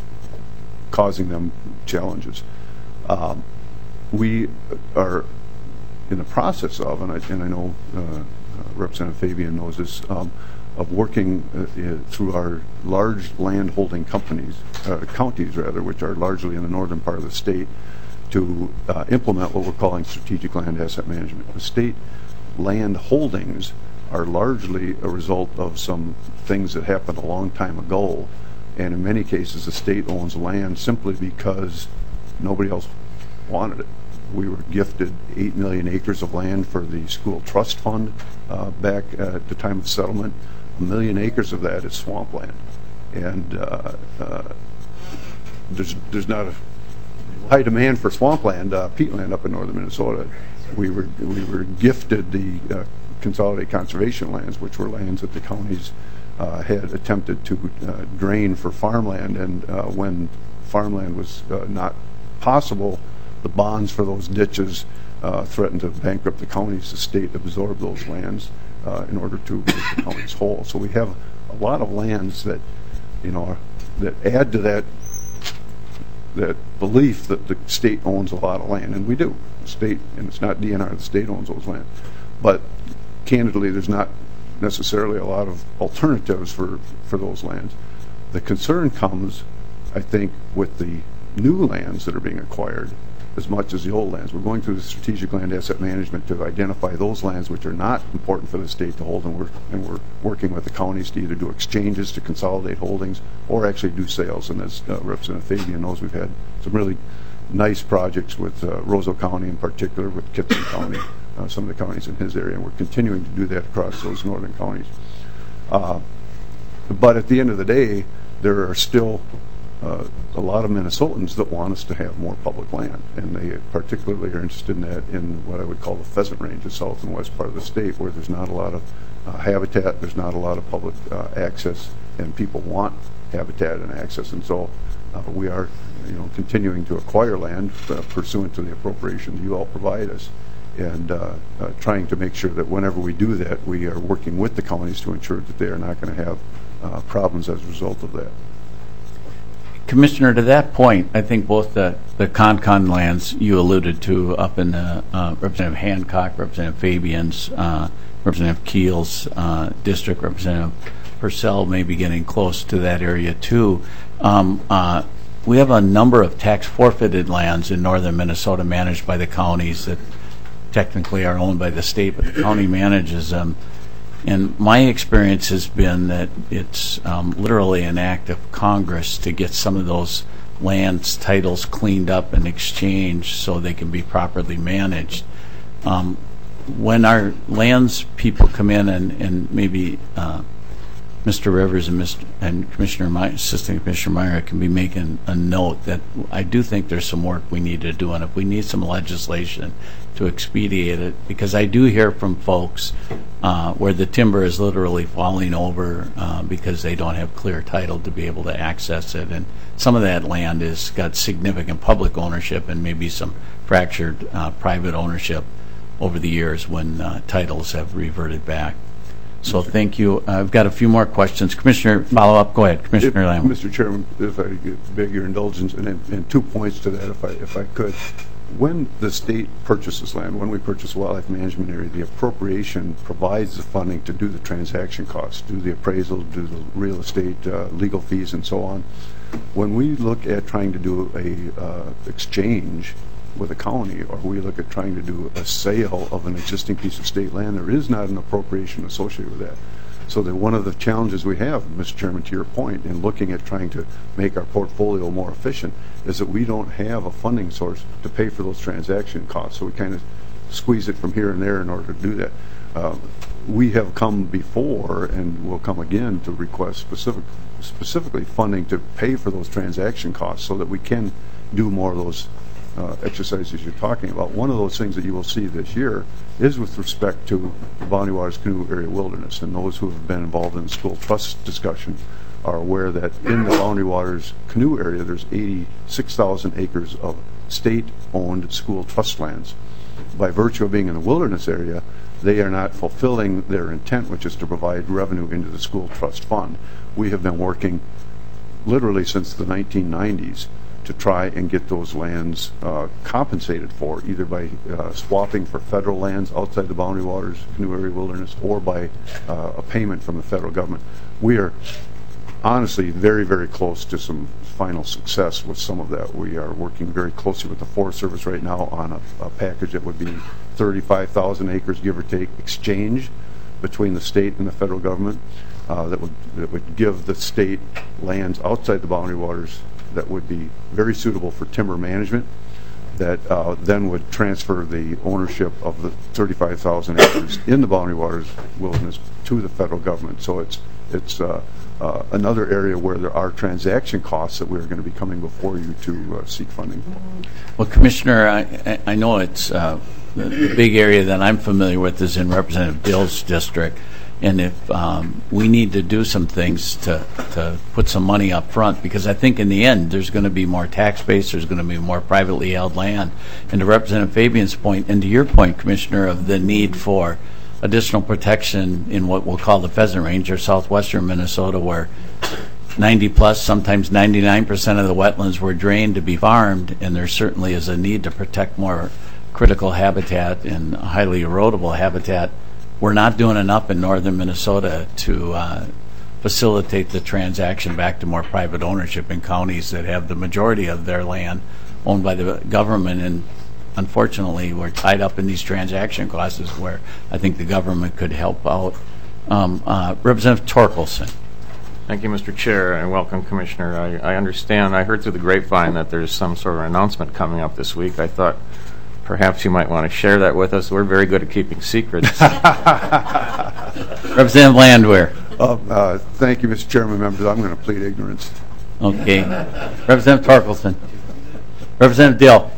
causing them challenges. Um, we are in the process of, and I, and I know. Uh, Uh, Representative Fabian knows this, um, of working uh, uh, through our large land holding companies, uh, counties rather, which are largely in the northern part of the state, to uh, implement what we're calling strategic land asset management. The state land holdings are largely a result of some things that happened a long time ago, and in many cases the state owns land simply because nobody else wanted it. We were gifted eight million acres of land for the school trust fund uh, back at the time of settlement. A million acres of that is swampland, and uh, uh, there's there's not a high demand for swampland, uh, peatland up in northern Minnesota. We were we were gifted the uh, consolidated conservation lands, which were lands that the counties uh, had attempted to uh, drain for farmland, and uh, when farmland was uh, not possible, the bonds for those ditches uh, threatened to bankrupt the counties. The state absorbed those lands uh, in order to make the counties whole. So we have a lot of lands that, you know, that add to that that belief that the state owns a lot of land, and we do. The state, and it's not D N R, the state owns those lands. But candidly, there's not necessarily a lot of alternatives for, for those lands. The concern comes, I think, with the new lands that are being acquired as much as the old lands. We're going through the strategic land asset management to identify those lands which are not important for the state to hold, and we're, and we're working with the counties to either do exchanges to consolidate holdings or actually do sales. And as uh, Representative Fabian knows, we've had some really nice projects with uh, Roseau County in particular, with Kitson County, uh, some of the counties in his area, and we're continuing to do that across those northern counties. Uh, but at the end of the day, there are still Uh, a lot of Minnesotans that want us to have more public land, and they particularly are interested in that in what I would call the pheasant range, the south and west part of the state, where there's not a lot of uh, habitat, there's not a lot of public uh, access, and people want habitat and access, and so uh, we are, you know, continuing to acquire land uh, pursuant to the appropriations you all provide us, and uh, uh, trying to make sure that whenever we do that, we are working with the counties to ensure that they are not going to have uh, problems as a result of that. Commissioner, to that point, I think both the, the Concon lands you alluded to up in the uh, Representative Hancock, Representative Fabian's, uh, Representative Keel's uh, district, Representative Purcell may be getting close to that area too. Um, uh, we have a number of tax forfeited lands in northern Minnesota managed by the counties that technically are owned by the state, but the county manages them. And my experience has been that it's um, literally an act of Congress to get some of those lands titles cleaned up and exchanged so they can be properly managed. Um, when our lands people come in and, and maybe uh, Mister Rivers and, Mister and Commissioner My, Assistant Commissioner Meyer can be making a note that I do think there's some work we need to do, and if we need some legislation to expedite it, because I do hear from folks uh, where the timber is literally falling over uh, because they don't have clear title to be able to access it, and some of that land has got significant public ownership and maybe some fractured uh, private ownership over the years when uh, titles have reverted back. So thank you. Uh, I've got a few more questions. Commissioner, follow up. Go ahead, Commissioner If, Lamb. Mister Chairman, if I could beg your indulgence, and, and two points to that, if I if I could. When the state purchases land, when we purchase a wildlife management area, the appropriation provides the funding to do the transaction costs, do the appraisal, do the real estate, uh, legal fees, and so on. When we look at trying to do a uh, exchange with a county, or we look at trying to do a sale of an existing piece of state land, there is not an appropriation associated with that. So that one of the challenges we have, Mister Chairman, to your point, in looking at trying to make our portfolio more efficient, is that we don't have a funding source to pay for those transaction costs. So we kind of squeeze it from here and there in order to do that. Uh, we have come before and will come again to request specific, specifically funding to pay for those transaction costs so that we can do more of those Uh, exercises you're talking about. One of those things that you will see this year is with respect to the Boundary Waters Canoe Area Wilderness, and those who have been involved in the school trust discussion are aware that in the Boundary Waters Canoe Area there's eighty-six thousand acres of state-owned school trust lands. By virtue of being in the wilderness area, they are not fulfilling their intent, which is to provide revenue into the school trust fund. We have been working literally since the nineteen nineties to try and get those lands uh, compensated for, either by uh, swapping for federal lands outside the Boundary Waters Canoe Area Wilderness, or by uh, a payment from the federal government. We are honestly very, very close to some final success with some of that. We are working very closely with the Forest Service right now on a, a package that would be thirty-five thousand acres, give or take, exchange between the state and the federal government. Uh, that would that would give the state lands outside the Boundary Waters that would be very suitable for timber management, that uh, then would transfer the ownership of the thirty-five thousand acres in the Boundary Waters Wilderness to the federal government. So it's it's uh, uh, another area where there are transaction costs that we're going to be coming before you to uh, seek funding for. Well, Commissioner, I, I know it's uh, the, the big area that I'm familiar with is in Representative Dill's district. And if um, we need to do some things to, to put some money up front, because I think in the end there's going to be more tax base, there's going to be more privately held land. And to Representative Fabian's point, and to your point, Commissioner, of the need for additional protection in what we'll call the pheasant range, or southwestern Minnesota, where ninety plus, sometimes ninety-nine percent of the wetlands were drained to be farmed, and there certainly is a need to protect more critical habitat and highly erodible habitat. We're not doing enough in northern Minnesota to uh, facilitate the transaction back to more private ownership in counties that have the majority of their land owned by the government. And unfortunately, we're tied up in these transaction clauses where I think the government could help out. Um, uh, Representative Torkelson. Thank you, Mister Chair, and welcome, Commissioner. I, I understand, I heard through the grapevine that there's some sort of announcement coming up this week. I thought perhaps you might want to share that with us. We're very good at keeping secrets. Representative Landwehr. Uh, uh, thank you, Mister Chairman, members. I'm going to plead ignorance. Okay. Representative Torkelson. Representative Dill.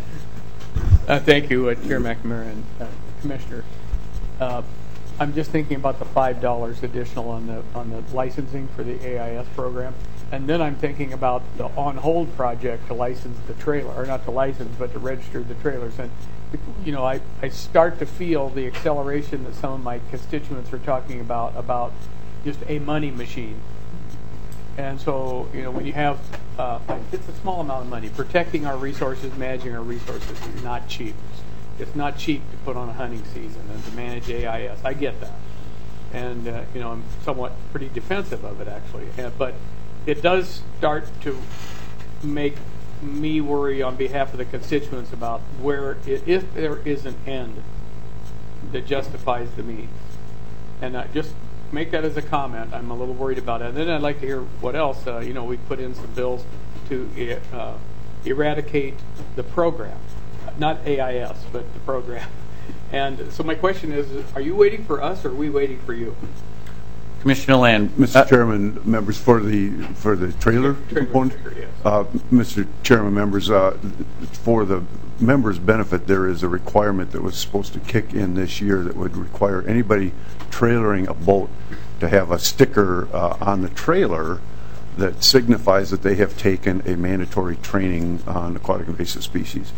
Uh, thank you, uh, Chair McNamara and uh, Commissioner. Uh, I'm just thinking about the five dollars additional on the on the licensing for the A I S program, and then I'm thinking about the on hold project to license the trailer, or not to license, but to register the trailers. And you know, I I start to feel the acceleration that some of my constituents are talking about about just a money machine. And so, you know, when you have, uh, it's a small amount of money. Protecting our resources, managing our resources is not cheap. It's not cheap to put on a hunting season and to manage A I S. I get that. And, uh, you know, I'm somewhat pretty defensive of it, actually. Uh, but it does start to make me worry on behalf of the constituents about where, it, if there is an end that justifies the means. And uh, just make that as a comment. I'm a little worried about it. And then I'd like to hear what else. Uh, you know, we put in some bills to uh, eradicate the program. Not A I S, but the program. And so my question is, are you waiting for us or are we waiting for you? Commissioner Land. Mister Uh, Chairman, members, for the for the trailer, Trailer component, sticker, yes. uh, Mister Chairman, members, uh, for the members' benefit, there is a requirement that was supposed to kick in this year that would require anybody trailering a boat to have a sticker uh, on the trailer that signifies that they have taken a mandatory training on aquatic invasive species.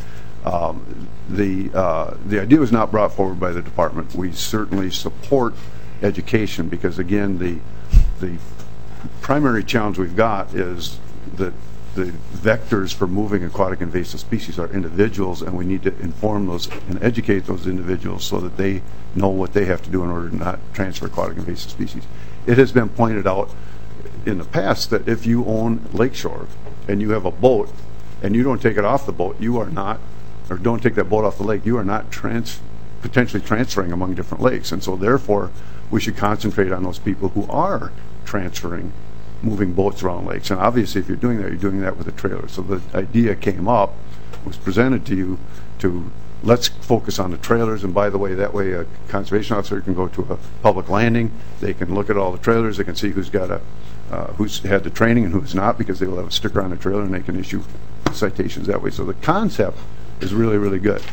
Um, the uh, the idea was not brought forward by the department. We certainly support education because, again, the the primary challenge we've got is that the vectors for moving aquatic invasive species are individuals, and we need to inform those and educate those individuals so that they know what they have to do in order to not transfer aquatic invasive species. It has been pointed out in the past that if you own lakeshore and you have a boat and you don't take it off the boat, you are not, or don't take that boat off the lake, you are not trans, potentially transferring among different lakes. And so therefore, we should concentrate on those people who are transferring, moving boats around lakes. And obviously, if you're doing that, you're doing that with a trailer. So the idea came up, was presented to you to let's focus on the trailers. And by the way, that way a conservation officer can go to a public landing. They can look at all the trailers. They can see who's got a, uh, who's had the training and who's not, because they will have a sticker on the trailer and they can issue citations that way. So the concept is really, really good.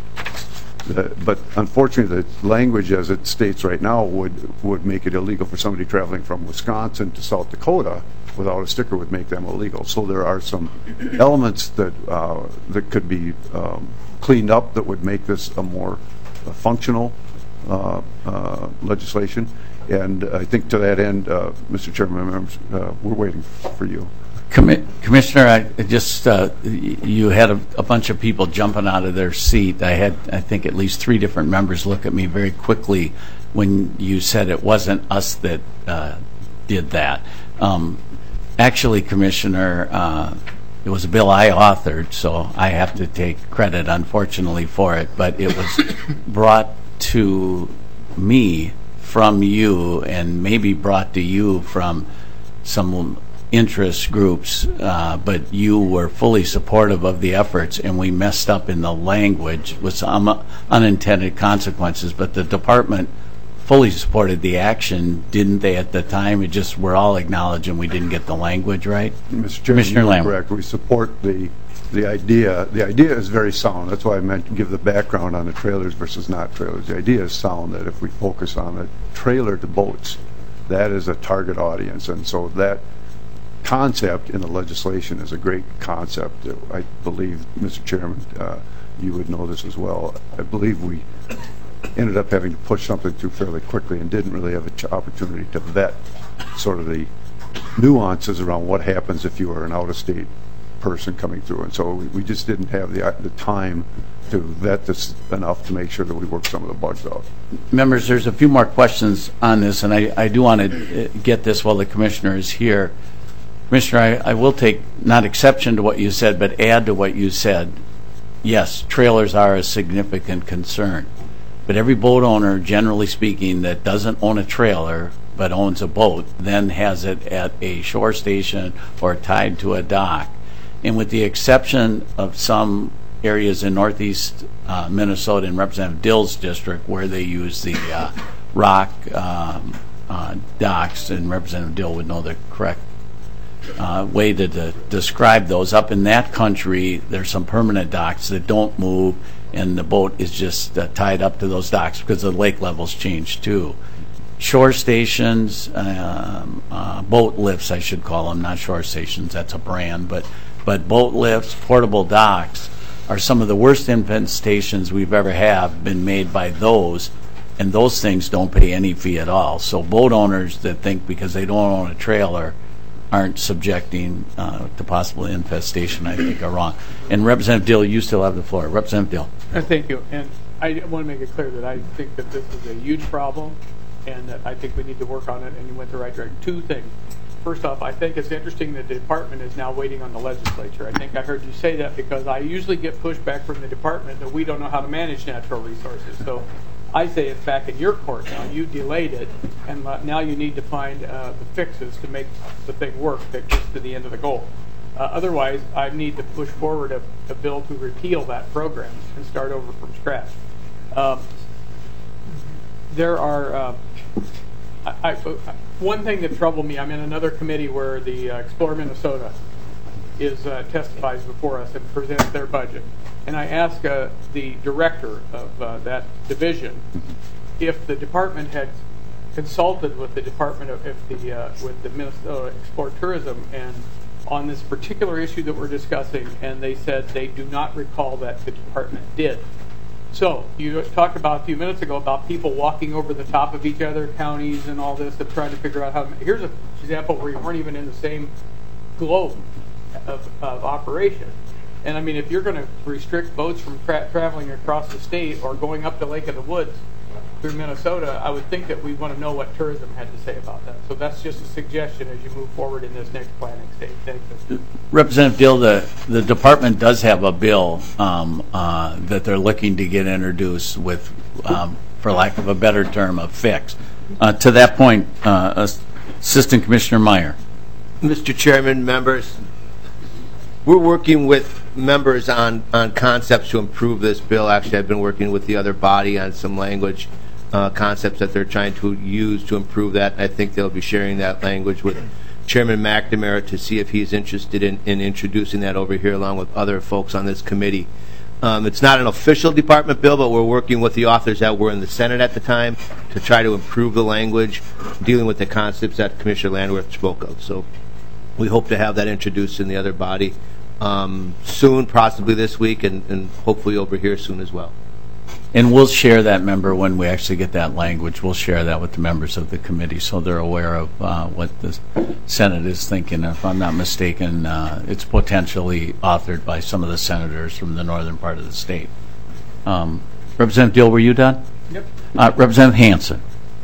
The, but unfortunately, the language as it states right now would would make it illegal for somebody traveling from Wisconsin to South Dakota without a sticker would make them illegal. So there are some elements that uh, that could be um, cleaned up that would make this a more uh, functional uh, uh, legislation. And I think to that end, uh, Mister Chairman, members, uh, we're waiting for you. Commi- Commissioner, I just uh, you had a, a bunch of people jumping out of their seat. I had, I think, at least three different members look at me very quickly when you said it wasn't us that uh, did that. Um, actually, Commissioner, uh, it was a bill I authored, so I have to take credit, unfortunately, for it. But it was brought to me from you, and maybe brought to you from some interest groups, uh, but you were fully supportive of the efforts, and we messed up in the language with some unintended consequences. But the department fully supported the action, didn't they, at the time? It just, we're all acknowledging we didn't get the language right. Mister Chairman, Commissioner you're Lamb. correct. We support the the idea. The idea is very sound. That's why I meant to give the background on the trailers versus not trailers. The idea is sound, that if we focus on the trailer to boats, that is a target audience, and so that concept in the legislation is a great concept. I believe, Mister Chairman, uh, you would know this as well. I believe we ended up having to push something through fairly quickly and didn't really have an ch- opportunity to vet sort of the nuances around what happens if you are an out-of-state person coming through. And so we, we just didn't have the, the time to vet this enough to make sure that we worked some of the bugs out. Members, there's a few more questions on this, and I, I do want to get this while the Commissioner is here. Commissioner, I, I will take not exception to what you said, but add to what you said. Yes, trailers are a significant concern, but every boat owner, generally speaking, that doesn't own a trailer but owns a boat then has it at a shore station or tied to a dock. And with the exception of some areas in northeast uh, Minnesota in Representative Dill's district where they use the uh, rock um, uh, docks, and Representative Dill would know the correct Uh, way to, to describe those. Up in that country, there's some permanent docks that don't move, and the boat is just uh, tied up to those docks because the lake levels change too. Shore stations, um, uh, boat lifts, I should call them, not shore stations, that's a brand, but, but boat lifts, portable docks are some of the worst infestations we've ever have been made by those, and those things don't pay any fee at all. So boat owners that think because they don't own a trailer aren't subjecting uh, to possible infestation, I think, are wrong. And Representative Dill, you still have the floor. Representative Dill. Uh, Thank you. And I want to make it clear that I think that this is a huge problem and that I think we need to work on it, and you went the right direction. Two things. First off, I think it's interesting that the department is now waiting on the legislature. I think I heard you say that because I usually get pushback from the department that we don't know how to manage natural resources. So I say it's back in your court now. You delayed it, and now you need to find uh, the fixes to make the thing work that gets to the end of the goal. Uh, otherwise, I need to push forward a, a bill to repeal that program and start over from scratch. Um, there are uh, I, I, one thing that troubled me. I'm in another committee where the uh, Explore Minnesota is uh, testifies before us and presents their budget, and I asked uh, the director of uh, that division if the department had consulted with the department of if the uh, with the Minnesota Explore Tourism and on this particular issue that we're discussing, and they said they do not recall that the department did. So you talked about a few minutes ago about people walking over the top of each other, counties and all this, and trying to figure out how to. Here's an example where you weren't even in the same globe of, of operation. And I mean, if you're going to restrict boats from tra traveling across the state or going up the Lake of the Woods through Minnesota, I would think that we want to know what tourism had to say about that. So that's just a suggestion as you move forward in this next planning stage. Thank you. Representative Dill, the, the department does have a bill um, uh, that they're looking to get introduced with, um, for lack of a better term, a fix. Uh, to that point, uh, Assistant Commissioner Meyer. Mister Chairman, members, we're working with members on, on concepts to improve this bill. Actually, I've been working with the other body on some language uh, concepts that they're trying to use to improve that. I think they'll be sharing that language with Chairman McNamara to see if he's interested in, in introducing that over here along with other folks on this committee. Um, it's not an official department bill, but we're working with the authors that were in the Senate at the time to try to improve the language dealing with the concepts that Commissioner Landworth spoke of. So we hope to have that introduced in the other body um, soon, possibly this week, and, and hopefully over here soon as well. And we'll share that, member, when we actually get that language. We'll share that with the members of the committee so they're aware of uh, what the Senate is thinking. If I'm not mistaken, uh, it's potentially authored by some of the senators from the northern part of the state. Um, Representative Dill, were you done? Yep. Uh, Representative Hansen.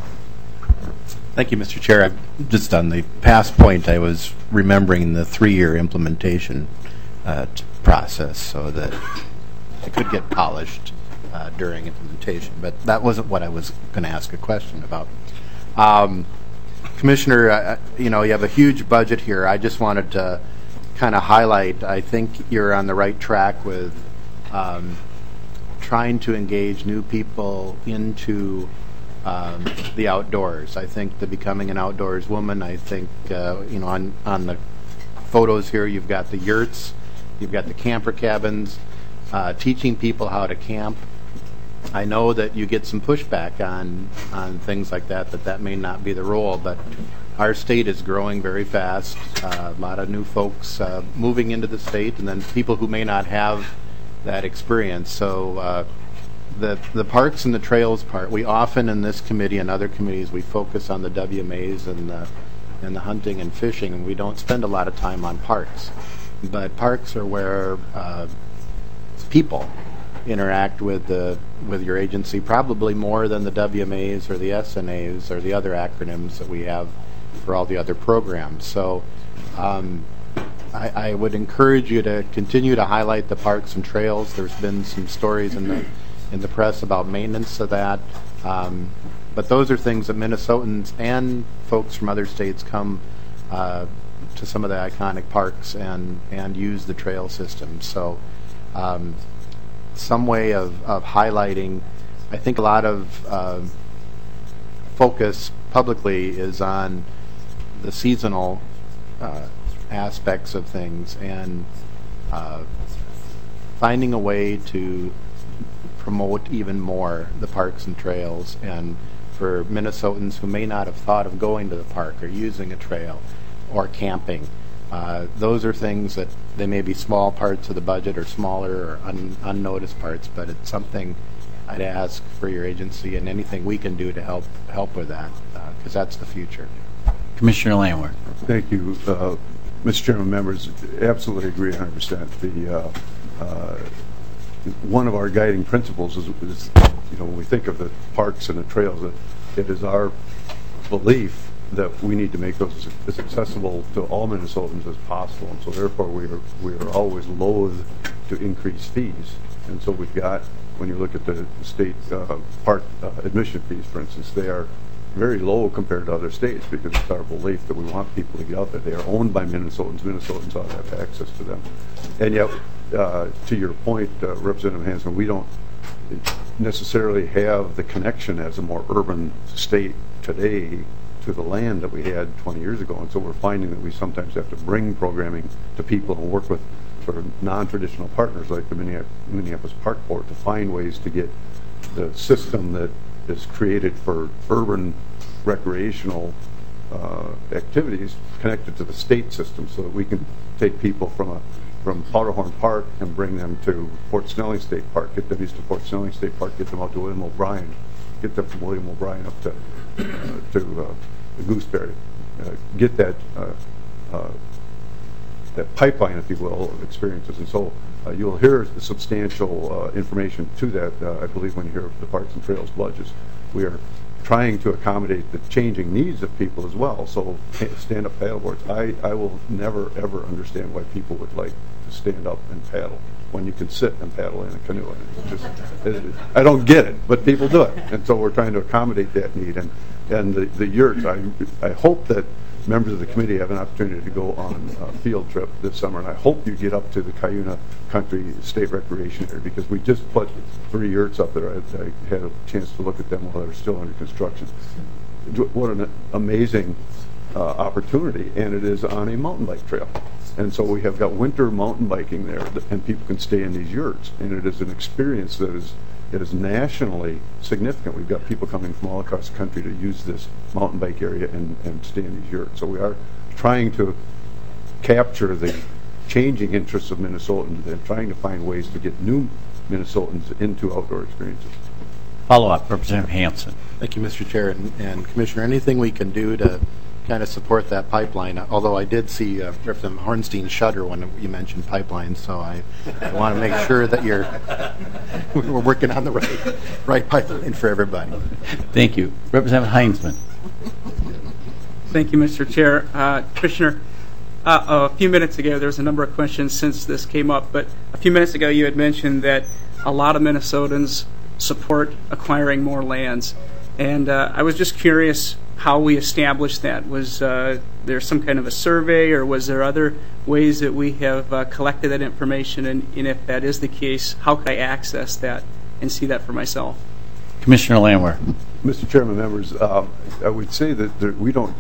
Thank you, Mister Chair. I've just on the past point, I was remembering the three-year implementation uh, process so that it could get polished uh, during implementation. But that wasn't what I was going to ask a question about. Um, Commissioner, uh, you know, you have a huge budget here. I just wanted to kind of highlight, I think you're on the right track with um, trying to engage new people into Um, the outdoors. I think the becoming an outdoors woman, I think, uh, you know, on, on the photos here, you've got the yurts, you've got the camper cabins, uh, teaching people how to camp. I know that you get some pushback on, on things like that, that that may not be the role, but our state is growing very fast. Uh, a lot of new folks uh, moving into the state, and then people who may not have that experience. So, uh, The, the parks and the trails part, we often in this committee and other committees, we focus on the W M As and the, and the hunting and fishing, and we don't spend a lot of time on parks. But parks are where uh, people interact with the with your agency probably more than the W M As or the S N As or the other acronyms that we have for all the other programs. So um, I, I would encourage you to continue to highlight the parks and trails. There's been some stories in the in the press about maintenance of that. Um, but those are things that Minnesotans and folks from other states come uh, to some of the iconic parks and, and use the trail system. So um, some way of, of highlighting, I think a lot of uh, focus publicly is on the seasonal uh, aspects of things and uh, finding a way to promote even more the parks and trails, and for Minnesotans who may not have thought of going to the park or using a trail or camping. Uh, those are things that they may be small parts of the budget or smaller or un unnoticed parts, but it's something I'd ask for your agency and anything we can do to help help with that, because uh, that's the future. Commissioner Landworth. Thank you, uh, Mister Chairman, members. Absolutely agree one hundred percent. The uh, uh, one of our guiding principles is, is, you know, when we think of the parks and the trails, that it is our belief that we need to make those as accessible to all Minnesotans as possible, and so therefore we are we are always loath to increase fees. And so we've got, when you look at the state uh, park uh, admission fees, for instance, they are very low compared to other states because it's our belief that we want people to get out there. They are owned by Minnesotans. Minnesotans ought to have access to them. And yet, uh, to your point, uh, Representative Hanson, we don't necessarily have the connection as a more urban state today to the land that we had twenty years ago. And so we're finding that we sometimes have to bring programming to people and work with sort of non-traditional partners like the Minneapolis Park Board to find ways to get the system that is created for urban recreational uh, activities connected to the state system, so that we can take people from a from Powderhorn Park and bring them to Fort Snelling State Park, get them east to Fort Snelling State Park, get them out to William O'Brien, get them from William O'Brien up to uh, to uh, Gooseberry, uh, get that uh, uh, that pipeline, if you will, of experiences. And so uh, you'll hear substantial uh, information to that, uh, I believe, when you hear the Parks and Trails budgets. We are trying to accommodate the changing needs of people as well. So stand-up paddleboards. I, I will never, ever understand why people would like to stand up and paddle when you can sit and paddle in a canoe. And it's just, it, I don't get it, but people do it. And so we're trying to accommodate that need. And, and the, the yurts, I, I hope that members of the committee have an opportunity to go on a field trip this summer, and I hope you get up to the Cuyuna Country State Recreation Area, because we just put three yurts up there. I, I had a chance to look at them while they were still under construction. What an amazing uh, opportunity, and it is on a mountain bike trail. And so we have got winter mountain biking there, and people can stay in these yurts, and it is an experience that is it is nationally significant. We've got people coming from all across the country to use this mountain bike area and, and stay in these yurts. So we are trying to capture the changing interests of Minnesotans and trying to find ways to get new Minnesotans into outdoor experiences. Follow-up, Representative Hanson. Thank you, Mister Chair. And, and Commissioner, anything we can do to kind of support that pipeline, although I did see uh, Representative Hornstein shudder when you mentioned pipelines, so I, I want to make sure that you're we're working on the right, right pipeline for everybody. Thank you. Representative Heinzman. Thank you, Mister Chair. Uh, Commissioner, uh, a few minutes ago, there was a number of questions since this came up, but a few minutes ago you had mentioned that a lot of Minnesotans support acquiring more lands. And uh, I was just curious how we established that. Was uh, there some kind of a survey, or was there other ways that we have uh, collected that information? And, and if that is the case, how could I access that and see that for myself? Commissioner Landwehr. Mister Chairman, members, uh, I would say that there, we don't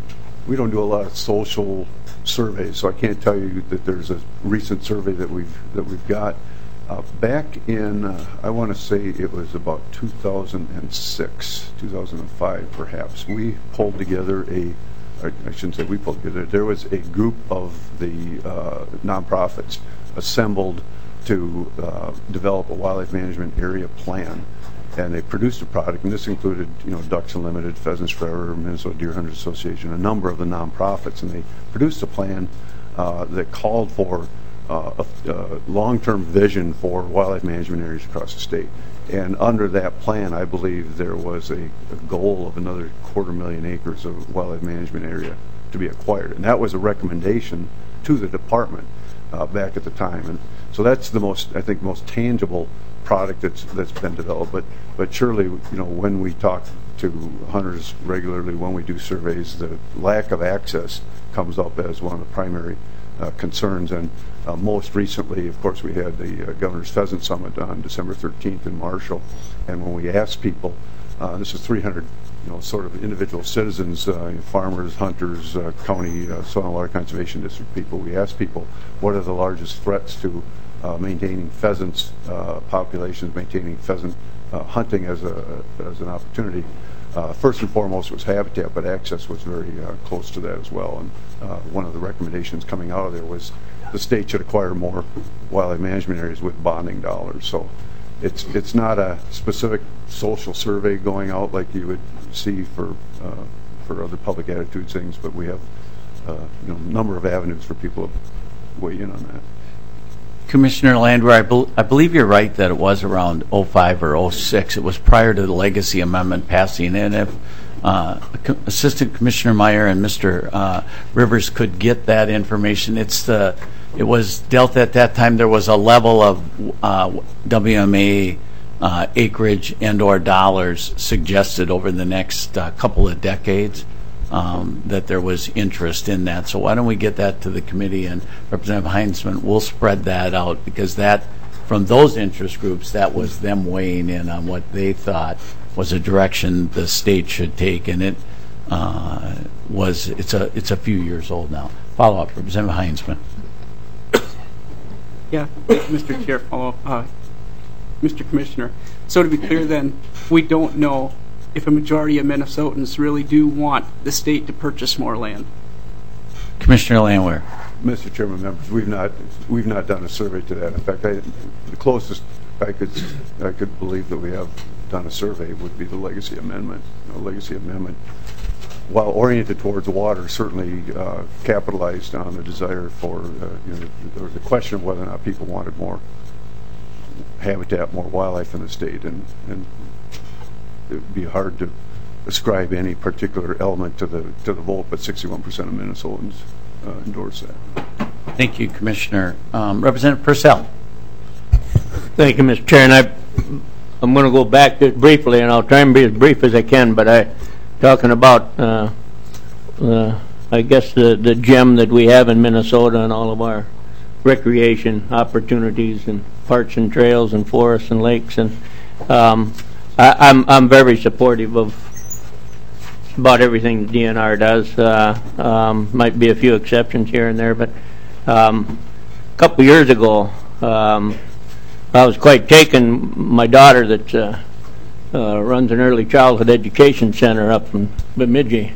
we don't do a lot of social surveys, so I can't tell you that there's a recent survey that we've that we've got. Uh, back in, uh, I want to say it was about two thousand six, two thousand five perhaps, we pulled together a, I shouldn't say we pulled together, there was a group of the uh, nonprofits assembled to uh, develop a wildlife management area plan. And they produced a product, and this included, you know, Ducks Unlimited, Pheasants Forever, Minnesota Deer Hunters Association, a number of the nonprofits, and they produced a plan uh, that called for Uh, a, a long-term vision for wildlife management areas across the state. And under that plan, I believe there was a, a goal of another quarter million acres of wildlife management area to be acquired. And that was a recommendation to the department uh, back at the time. And so that's the most, I think, most tangible product that's that's been developed. But but surely, you know, when we talk to hunters regularly, when we do surveys, the lack of access comes up as one of the primary uh, concerns. And Uh, most recently, of course, we had the uh, Governor's Pheasant Summit on December thirteenth in Marshall, and when we asked people, uh, this is three hundred, you know, sort of individual citizens, uh, farmers, hunters, uh, county uh, soil and water conservation district people, we asked people what are the largest threats to uh, maintaining pheasants uh, populations, maintaining pheasant uh, hunting as a as an opportunity. Uh, first and foremost was habitat, but access was very uh, close to that as well. And uh, one of the recommendations coming out of there was the state should acquire more wildlife management areas with bonding dollars. So it's it's not a specific social survey going out like you would see for uh, for other public attitude things, but we have uh, you know, number of avenues for people to weigh in on that. Commissioner Landwehr, I, bel I believe you're right that it was around oh five or oh six. It was prior to the Legacy Amendment passing. And if uh, Co Assistant Commissioner Meyer and Mister Uh, Rivers could get that information, it's the it was dealt at that time. There was a level of uh, W M A uh, acreage and or dollars suggested over the next uh, couple of decades. Um, that there was interest in that. So why don't we get that to the committee, and Representative Heinzman will spread that out, because that, from those interest groups, that was them weighing in on what they thought was a direction the state should take, and it uh, was, it's a, it's a few years old now. Follow up, Representative Heinzman. Yeah, Mister Chair, follow up. Uh, Mister Commissioner, so to be clear then, we don't know if a majority of Minnesotans really do want the state to purchase more land. Commissioner Landwehr. Mister Chairman, members, we've not we've not done a survey to that. In fact, I, the closest I could I could believe that we have done a survey would be the Legacy Amendment. You know, Legacy Amendment, while oriented towards water, certainly uh, capitalized on the desire for uh, you know, there was a question of whether or not people wanted more habitat, more wildlife in the state, and and it would be hard to ascribe any particular element to the to the vote, but sixty-one percent of Minnesotans uh, endorse that. Thank you, Commissioner. Um, Representative Purcell. Thank you, Mister Chair. And I, I'm going to go back just briefly, and I'll try and be as brief as I can. But I, talking about, uh, uh, I guess the the gem that we have in Minnesota and all of our recreation opportunities and parks and trails and forests and lakes, and um, I, I'm I'm very supportive of about everything the D N R does. Uh, um, might be a few exceptions here and there, but um, a couple years ago, um, I was quite taken. My daughter that uh, uh, runs an early childhood education center up in Bemidji,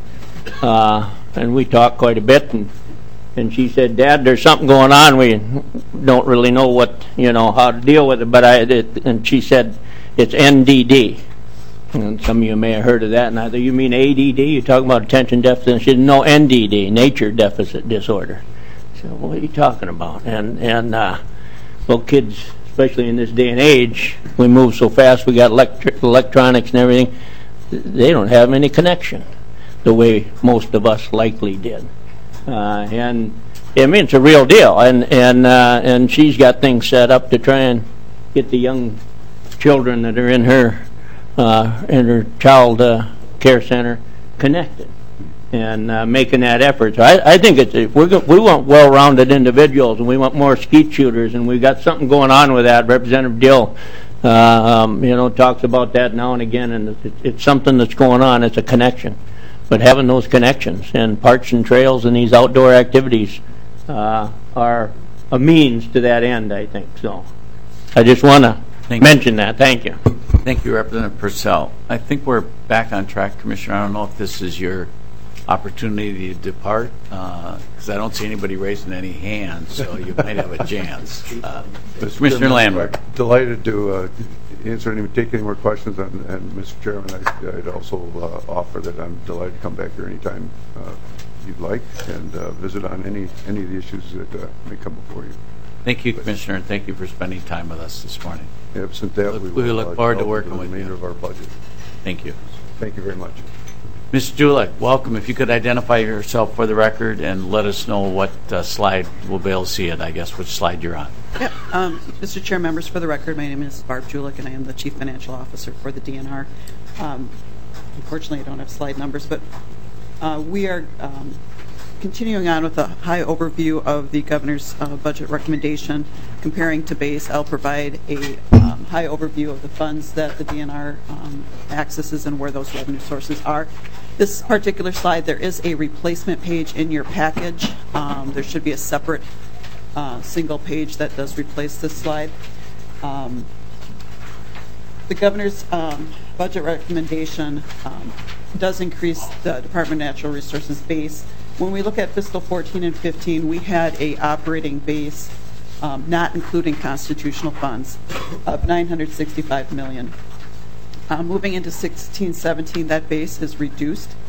uh, and we talked quite a bit, and and she said, "Dad, there's something going on. We don't really know what you know how to deal with it." But I it, and she said, "It's N D D." And some of you may have heard of that. And I thought, you mean A D D? You're talking about attention deficit? She said, no, N D D, nature deficit disorder. I said, what are you talking about? And, and uh, well, kids, especially in this day and age, we move so fast, we got electric, electronics and everything, they don't have any connection the way most of us likely did. Uh, and I mean, it's a real deal. And, and, uh, and she's got things set up to try and get the young children that are in her Uh, in her child uh, care center connected and uh, making that effort. So I, I think it's, if we're go we want well-rounded individuals, and we want more skeet shooters, and we've got something going on with that. Representative Dill, uh, um, you know, talks about that now and again, and it, it's something that's going on. It's a connection. But having those connections and parks and trails and these outdoor activities uh, are a means to that end, I think. So I just want to mention that. Thank you. Thank you, Representative Purcell. I think we're back on track, Commissioner. I don't know if this is your opportunity to depart, because uh, I don't see anybody raising any hands, so you might have a chance. Uh, Commissioner Landwehr. Delighted to uh, answer any, take any more questions, and, and Mister Chairman, I, I'd also uh, offer that I'm delighted to come back here anytime uh, you'd like and uh, visit on any any of the issues that uh, may come before you. Thank you, Commissioner, and thank you for spending time with us this morning. Absent that, we, we will look uh, forward to working with the remainder you. of our budget. Thank you. Thank you very much. Miz Julich, welcome. If you could identify yourself for the record and let us know what uh, slide we'll be able to see it, I guess, which slide you're on. Yep. Um, Mister Chair, members, for the record, my name is Barb Julich, and I am the Chief Financial Officer for the D N R. Um, unfortunately, I don't have slide numbers, but uh, we are um, continuing on with a high overview of the governor's uh, budget recommendation. Comparing to base, I'll provide a um, high overview of the funds that the D N R um, accesses and where those revenue sources are. This particular slide, there is a replacement page in your package. Um, there should be a separate uh, single page that does replace this slide. Um, the governor's um, budget recommendation um, does increase the Department of Natural Resources base. When we look at fiscal fourteen and fifteen, we had a operating base, um, not including constitutional funds, of nine hundred sixty-five million dollars. Uh, moving into sixteen seventeen, that base is reduced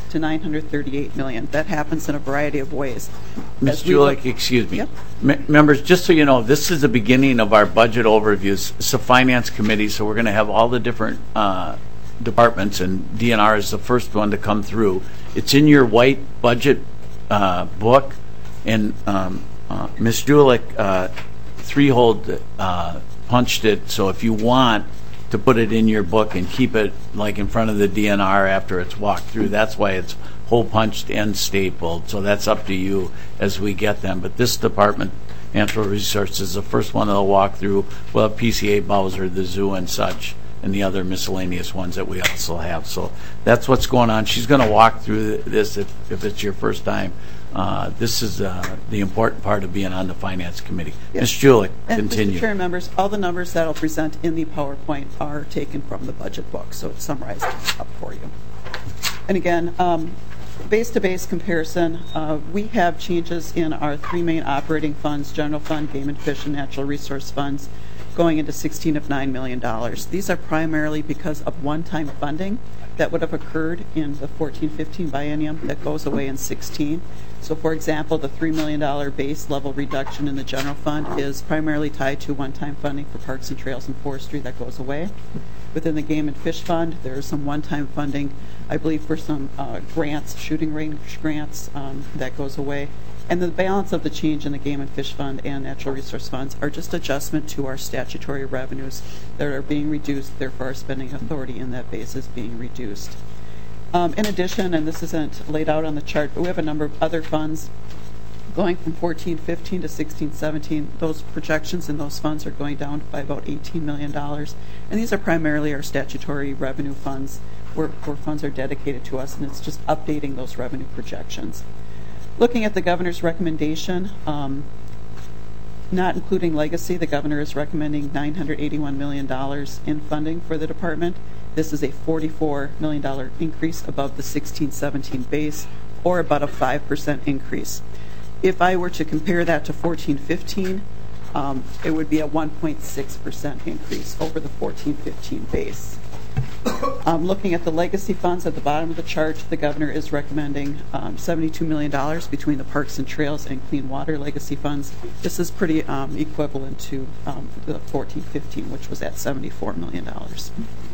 to nine hundred thirty-eight million dollars. That happens in a variety of ways. Miz As we Julich, look- excuse me. Yep. M- Members, just so you know, this is the beginning of our budget overviews. It's a finance committee, so we're going to have all the different uh, departments, and D N R is the first one to come through. It's in your white budget uh, book, and um, uh, Miz Julich uh, three-hold uh, punched it, so if you want to put it in your book and keep it like in front of the D N R after it's walked through, that's why it's hole punched and stapled, so that's up to you as we get them. But this department, Natural Resources, is the first one they'll walk through. We'll have P C A Bowser, the zoo and such, and the other miscellaneous ones that we also have. So that's what's going on. She's going to walk through this if, if it's your first time. Uh, this is uh, the important part of being on the Finance Committee. Yes. Miz Julich, And continue. Mister Chair and members, all the numbers that I'll present in the PowerPoint are taken from the budget book, so it's summarized up for you. And again, um, base-to-base comparison, uh, we have changes in our three main operating funds, General Fund, Game and Fish, and Natural Resource Funds, going into sixteen of nine million dollars. These are primarily because of one-time funding that would have occurred in the fourteen fifteen biennium that goes away in sixteen. So, for example, the three million dollars base level reduction in the general fund is primarily tied to one-time funding for parks and trails and forestry that goes away. Within the Game and Fish Fund, there is some one-time funding, I believe, for some uh, grants, shooting range grants, um, that goes away. And the balance of the change in the Game and Fish Fund and Natural Resource Funds are just adjustment to our statutory revenues that are being reduced, therefore our spending authority in that base is being reduced. Um, in addition, and this isn't laid out on the chart, but we have a number of other funds going from fourteen fifteen to sixteen seventeen. Those projections in those funds are going down by about eighteen million dollars. And these are primarily our statutory revenue funds where, where funds are dedicated to us, and it's just updating those revenue projections. Looking at the governor's recommendation, um, not including legacy, the governor is recommending nine hundred eighty-one million dollars in funding for the department. This is a forty-four million dollars increase above the sixteen seventeen base, or about a five percent increase. If I were to compare that to fourteen fifteen, um, it would be a one point six percent increase over the fourteen fifteen base. Um, looking at the legacy funds at the bottom of the chart, the governor is recommending um, seventy-two million dollars between the Parks and Trails and Clean Water legacy funds. This is pretty um, equivalent to um, the fourteen fifteen, which was at seventy-four million dollars.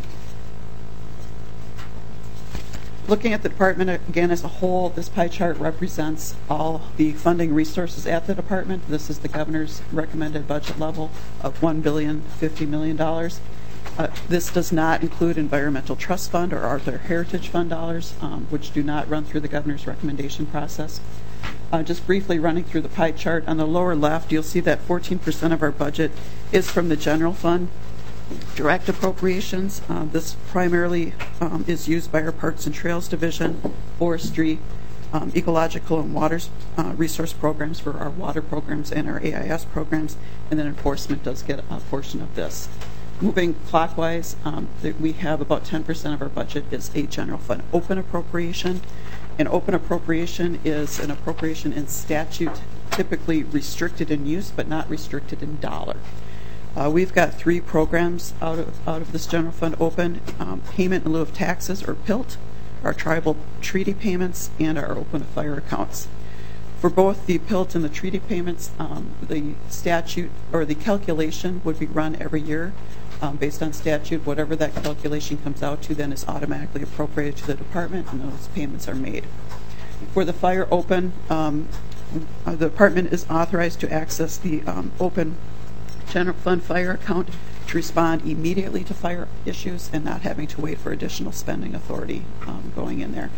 Looking at the department again as a whole, this pie chart represents all the funding resources at the department. This is the governor's recommended budget level of one billion fifty million dollars. Uh, this does not include Environmental Trust Fund or Arthur Heritage Fund dollars, um, which do not run through the governor's recommendation process. Uh, just briefly running through the pie chart, on the lower left, you'll see that fourteen percent of our budget is from the general fund. Direct appropriations, uh, this primarily um, is used by our Parks and Trails Division, Forestry, um, Ecological and Water uh, Resource Programs for our water programs and our A I S programs, and then enforcement does get a portion of this. Moving clockwise, um, th- we have about ten percent of our budget is a general fund open appropriation. An open appropriation is an appropriation in statute, typically restricted in use but not restricted in dollar. Uh, we've got three programs out of out of this general fund open: um, payment in lieu of taxes, or P I L T, our tribal treaty payments, and our open fire accounts. For both the P I L T and the treaty payments, um, the statute or the calculation would be run every year um, based on statute. Whatever that calculation comes out to then is automatically appropriated to the department, and those payments are made. For the fire open, um, uh, the department is authorized to access the um, open general fund fire account to respond immediately to fire issues and not having to wait for additional spending authority um, going in there.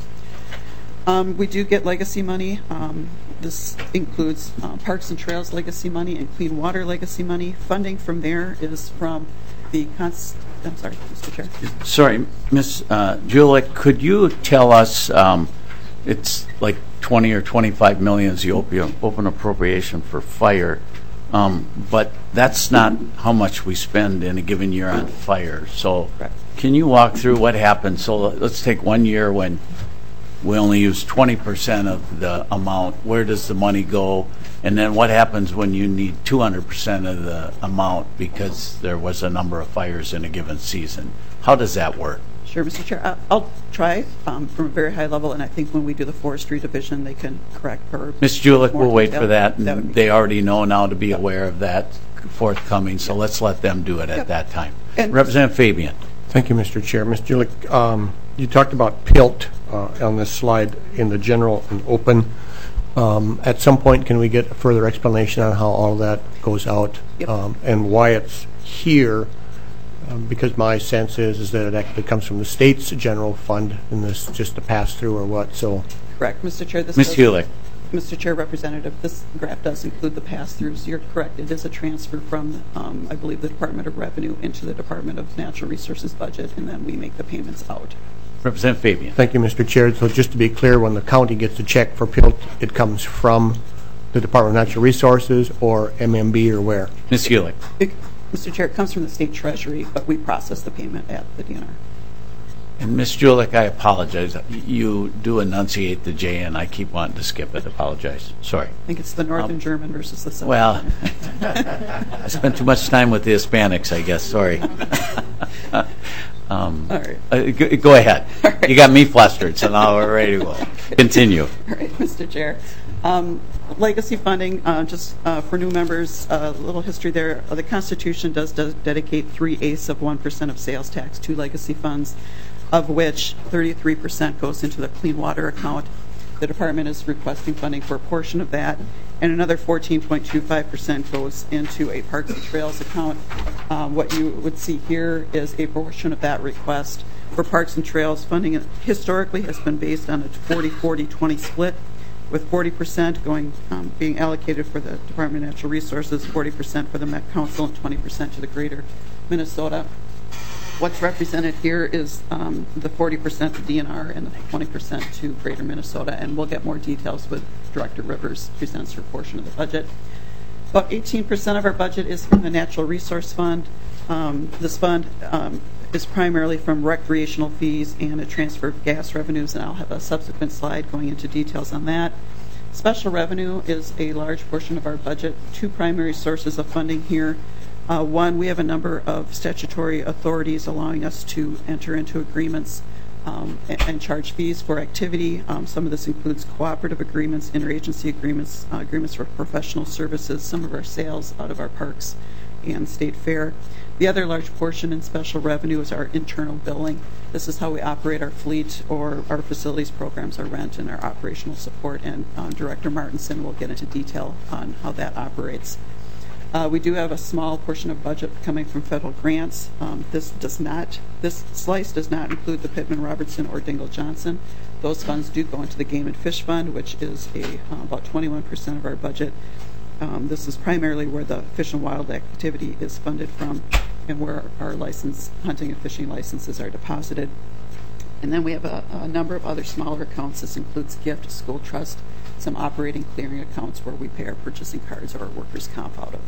Um, we do get legacy money. Um, this includes uh, Parks and Trails legacy money and Clean Water legacy money. Funding from there is from the cons- I'm sorry, Mister Chair. Sorry, Miz Uh, Julich, could you tell us, um, it's like twenty or twenty-five million is the open, open appropriation for fire, um, but that's not how much we spend in a given year on fire. So Correct. Can you walk through what happened? So let's take one year when we only use twenty percent of the amount. Where does the money go? And then what happens when you need two hundred percent of the amount because there was a number of fires in a given season? How does that work? Sure, Mister Chair. I- I'll try um, from a very high level, and I think when we do the forestry division, they can correct or Miz Julik more will wait detail. for that, That would and be- they already know now to be aware of that forthcoming, so let's let them do it at Yep. that time. And- Representative Fabian. Thank you, Mister Chair. Miz Julik, um, you talked about P I L T uh, on this slide in the general and open. Um, At some point, can we get a further explanation on how all that goes out? Yep. um, And why it's here? Um, Because my sense is, is that it actually comes from the state's general fund, and this is just a pass-through or what, so. Correct, Mister Chair. This Miz does- Hulick. Mister Chair, Representative, this graph does include the pass-throughs. You're correct. It is a transfer from, um, I believe, the Department of Revenue into the Department of Natural Resources budget, and then we make the payments out. Representative Fabian. Thank you, Mister Chair. So just to be clear, when the county gets a check for P I L T, it comes from the Department of Natural Resources or M M B or where? Miz Hulick. It, Mister Chair, it comes from the state treasury, but we process the payment at the D N R. And Miz Julik, I apologize. You do enunciate the J, and I keep wanting to skip it. Apologize. Sorry. I think it's the Northern Um, German versus the Southern. Well, I spent too much time with the Hispanics, I guess. Sorry. um, All right. uh, go, go ahead. right. You got me flustered, so now we're ready to go. Continue. All right, Mister Chair. Um, legacy funding, uh, just uh, for new members, a little history there. Uh, the Constitution does, does dedicate three-eighths of one percent of sales tax to legacy funds, of which thirty-three percent goes into the clean water account. The department is requesting funding for a portion of that, and another fourteen point two five percent goes into a Parks and Trails account. Um, what you would see here is a portion of that request for Parks and Trails. Funding historically has been based on a forty forty twenty split, with forty percent going um, being allocated for the Department of Natural Resources, forty percent for the Met Council, and twenty percent to the Greater Minnesota. What's represented here is um, the forty percent to D N R and the twenty percent to Greater Minnesota, and we'll get more details with Director Rivers presents her portion of the budget. About eighteen percent of our budget is from the Natural Resource Fund. Um, this fund um, is primarily from recreational fees and a transfer of gas revenues, and I'll have a subsequent slide going into details on that. Special revenue is a large portion of our budget. Two primary sources of funding here. Uh, one, we have a number of statutory authorities allowing us to enter into agreements um, and, and charge fees for activity. Um, some of this includes cooperative agreements, interagency agreements, uh, agreements for professional services, some of our sales out of our parks and state fair. The other large portion in special revenue is our internal billing. This is how we operate our fleet or our facilities programs, our rent, and our operational support. And um, Director Martinson will get into detail on how that operates. Uh, we do have a small portion of budget coming from federal grants. Um, this does not, this slice does not include the Pittman Robertson or Dingle Johnson. Those funds do go into the Game and Fish Fund, which is a uh, about twenty-one percent of our budget. Um, this is primarily where the fish and wild activity is funded from, and where our license, hunting and fishing licenses are deposited. And then we have a, a number of other smaller accounts. This includes gift, school trust, some operating clearing accounts where we pay our purchasing cards or our workers' comp out of.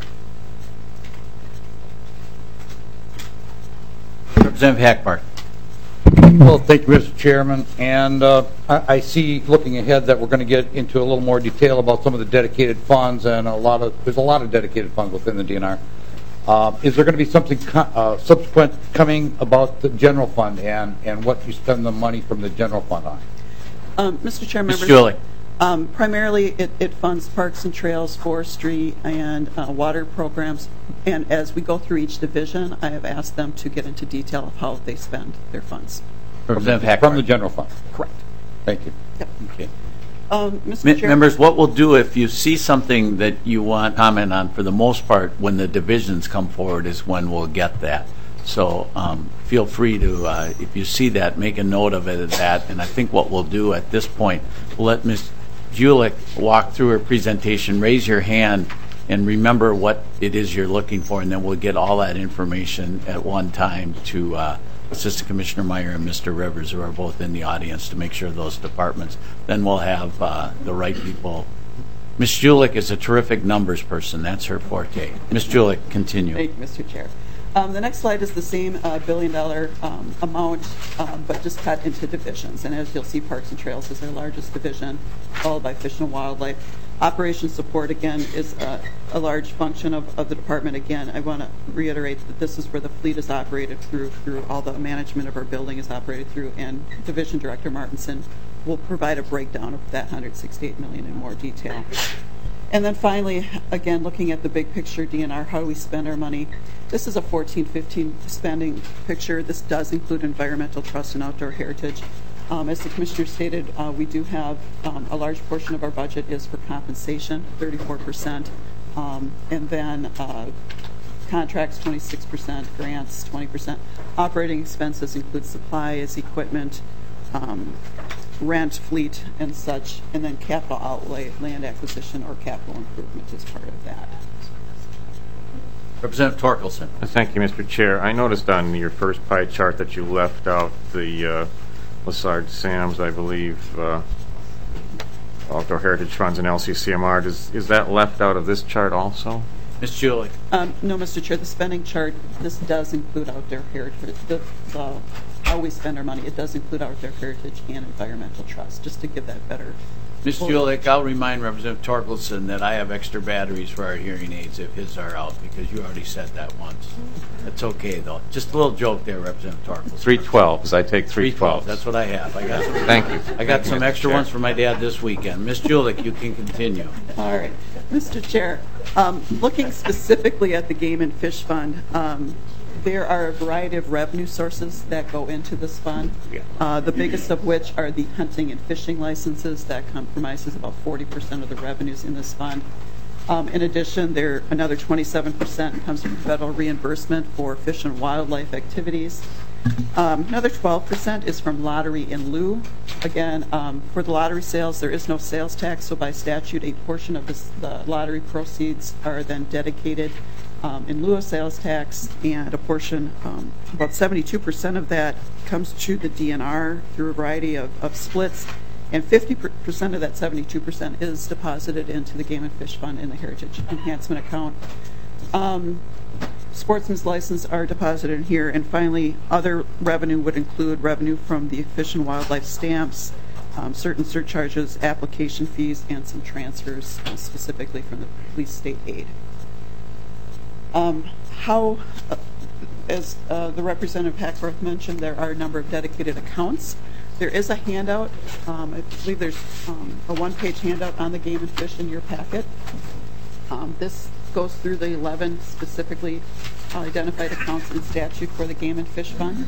Representative Hackbarth. Well, thank you, Mister Chairman. And uh, I, I see, looking ahead, that we're going to get into a little more detail about some of the dedicated funds, and a lot of there's a lot of dedicated funds within the D N R. Uh, is there going to be something co uh, subsequent coming about the general fund and and what you spend the money from the general fund on? Um, Mister Chair, Miz members, Julik. um, primarily it, it funds parks and trails, forestry, and uh, water programs. And as we go through each division, I have asked them to get into detail of how they spend their funds. Representative Hackbarth. From the general fund. Correct. Thank you. Yep. Okay. Um, Mister M Chair, members, what we'll do if you see something that you want comment on, for the most part, when the divisions come forward is when we'll get that. So um, feel free to, uh, if you see that, make a note of it at that. And I think what we'll do at this point, we'll let Miz Julik walk through her presentation, raise your hand, and remember what it is you're looking for, and then we'll get all that information at one time to uh, Assistant Commissioner Meyer and Mister Rivers, who are both in the audience, to make sure those departments. Then we'll have uh, the right people. Miz Julik is a terrific numbers person. That's her forte. Miz Julik, continue. Thank you, Mister Chair. Um, the next slide is the same uh, billion dollar um, amount, um, but just cut into divisions. And as you'll see, Parks and Trails is our largest division, followed by Fish and Wildlife. Operation support, again, is a, a large function of, of the department. Again, I want to reiterate that this is where the fleet is operated through, through all the management of our building is operated through, and Division Director Martinson will provide a breakdown of that one hundred sixty-eight million dollars in more detail. And then finally, again, looking at the big picture, D N R, how do we spend our money? This is a fourteen fifteen spending picture. This does include environmental trust and outdoor heritage. Um, as the Commissioner stated, uh, we do have um, a large portion of our budget is for compensation, thirty-four percent, um, and then uh, contracts, twenty-six percent, grants, twenty percent. Operating expenses include supplies, equipment, um, rent, fleet, and such, and then capital outlay, land acquisition, or capital improvement is part of that. Representative Torkelson. Thank you, Mister Chair. I noticed on your first pie chart that you left out the uh, Lessard Sams, I believe, uh, Outdoor Heritage Funds and L C C M R. Does, is that left out of this chart also? Miz Julich. Um, no, Mister Chair, the spending chart, this does include outdoor heritage. The, the, how we spend our money, it does include outdoor heritage and environmental trust, just to give that better. Miz Julich, I'll remind Representative Torkelson that I have extra batteries for our hearing aids if his are out, because you already said that once. That's okay, though. Just a little joke there, Representative Torkelson. three twelves. I take three twelves. That's what I have. I got some, Thank you. I got Thank some you, extra Mister ones for my dad this weekend. Miz Julich, you can continue. All right. Mister Chair, um, looking specifically at the Game and Fish Fund, um, there are a variety of revenue sources that go into this fund, uh, the biggest of which are the hunting and fishing licenses that compromises about forty percent of the revenues in this fund. Um, in addition, there another twenty-seven percent comes from federal reimbursement for fish and wildlife activities. Um, another twelve percent is from lottery in lieu. Again, um, for the lottery sales, there is no sales tax, so by statute, a portion of this, the lottery proceeds are then dedicated um, in lieu of sales tax, and a portion, um, about seventy-two percent of that comes to the D N R through a variety of, of splits, and fifty percent of that seventy-two percent is deposited into the Game and Fish Fund in the Heritage Enhancement Account. Um, Sportsman's license are deposited in here, and finally, other revenue would include revenue from the Fish and Wildlife stamps, um, certain surcharges, application fees, and some transfers, uh, specifically from the police state aid. Um, how, uh, as uh, the Representative Hackworth mentioned, there are a number of dedicated accounts. There is a handout. Um, I believe there's um, a one-page handout on the Game and Fish in your packet. Um, this goes through the eleven specifically identified accounts in statute for the Game and Fish Fund.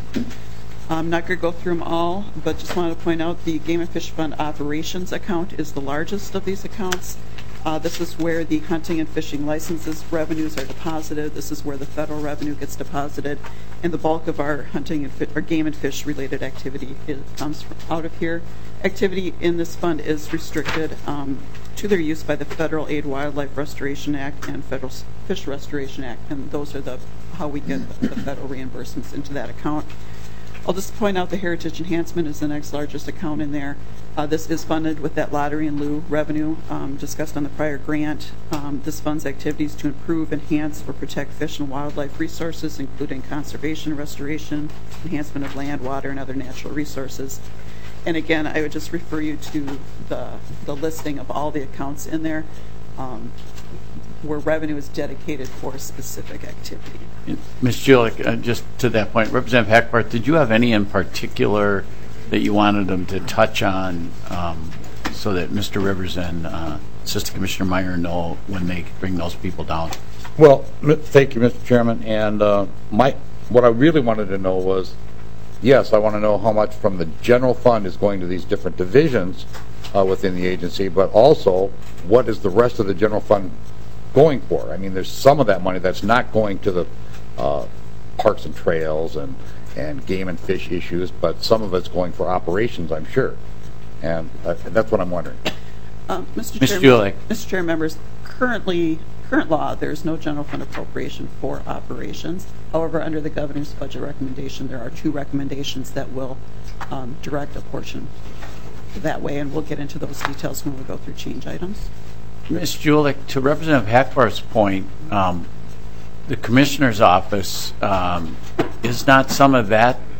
I'm not going to go through them all, but just wanted to point out the Game and Fish Fund operations account is the largest of these accounts. Uh, this is where the hunting and fishing licenses revenues are deposited. This is where the federal revenue gets deposited, and the bulk of our hunting and fi- or game and fish related activity is, comes from out of here. Activity in this fund is restricted um, to their use by the Federal Aid Wildlife Restoration Act and Federal Fish Restoration Act, and those are the how we get the, the federal reimbursements into that account. I'll just point out the Heritage Enhancement is the next largest account in there. Uh, this is funded with that lottery in lieu revenue um, discussed on the prior grant. Um, this funds activities to improve, enhance, or protect fish and wildlife resources, including conservation, restoration, enhancement of land, water, and other natural resources. And again, I would just refer you to the, the listing of all the accounts in there um, where revenue is dedicated for a specific activity. Miz Julich, uh, just to that point, Representative Hackworth, did you have any in particular that you wanted them to touch on um, so that Mister Rivers and uh, Assistant Commissioner Meyer know when they bring those people down? Well, m- thank you, Mister Chairman. And uh, my, what I really wanted to know was, yes, I want to know how much from the general fund is going to these different divisions uh, within the agency, but also what is the rest of the general fund going for? I mean, there's some of that money that's not going to the uh, parks and trails and, and game and fish issues, but some of it's going for operations, I'm sure. And uh, that's what I'm wondering. Um, Mister Miz Chairman, Julich. Mister Chair, members, currently, current law, there's no general fund appropriation for operations. However, under the governor's budget recommendation, there are two recommendations that will um, direct a portion that way, and we'll get into those details when we go through change items. Miz Julich, to Representative Hackworth's point, um, the Commissioner's office, um, is not some of that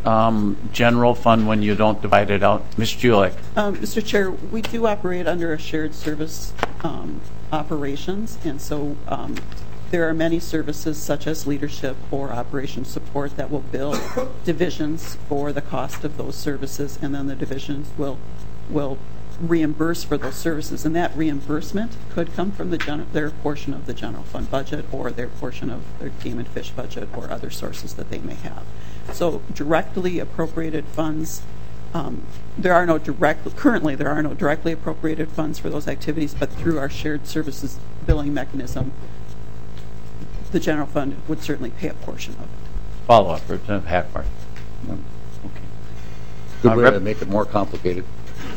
um, general fund when you don't divide it out? Miz Julik? Um, Mister Chair, we do operate under a shared service um, operations, and so um, there are many services such as leadership or operation support that will bill divisions for the cost of those services, and then the divisions will will reimburse for those services, and that reimbursement could come from the gen- their portion of the general fund budget or their portion of their game and fish budget or other sources that they may have. So directly appropriated funds, um, there are no direct, currently there are no directly appropriated funds for those activities, but through our shared services billing mechanism, the general fund would certainly pay a portion of it. Follow up, Representative Hackbarth. Okay. Good Uh, way Rep- to make it more complicated.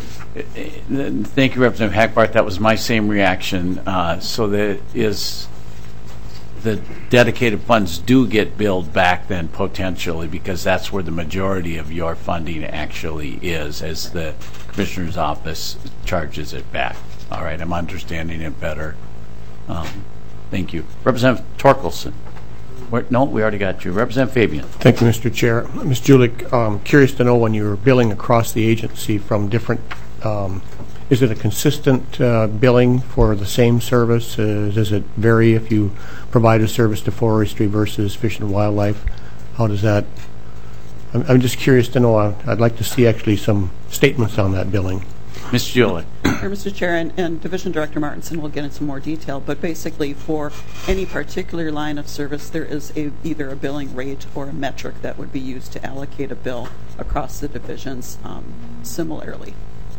Thank you, Representative Hackbarth. That was my same reaction. Uh, so that is the dedicated funds do get billed back then potentially, because that's where the majority of your funding actually is, as the Commissioner's office charges it back. All right, I'm understanding it better. Um, thank you. Representative Torkelson. Where, no, we already got you. Representative Fabian. Thank you, Mister Chair. Miz Julik, um, curious to know when you're billing across the agency from different, um, is it a consistent uh, billing for the same service? Uh, does it vary if you provide a service to forestry versus fish and wildlife? How does that, I'm, I'm just curious to know. I'd like to see actually some statements on that billing. Miz Julik. Sure, Mister Chair, and, and Division Director Martinson will get into more detail, but basically for any particular line of service, there is a, either a billing rate or a metric that would be used to allocate a bill across the divisions um, similarly.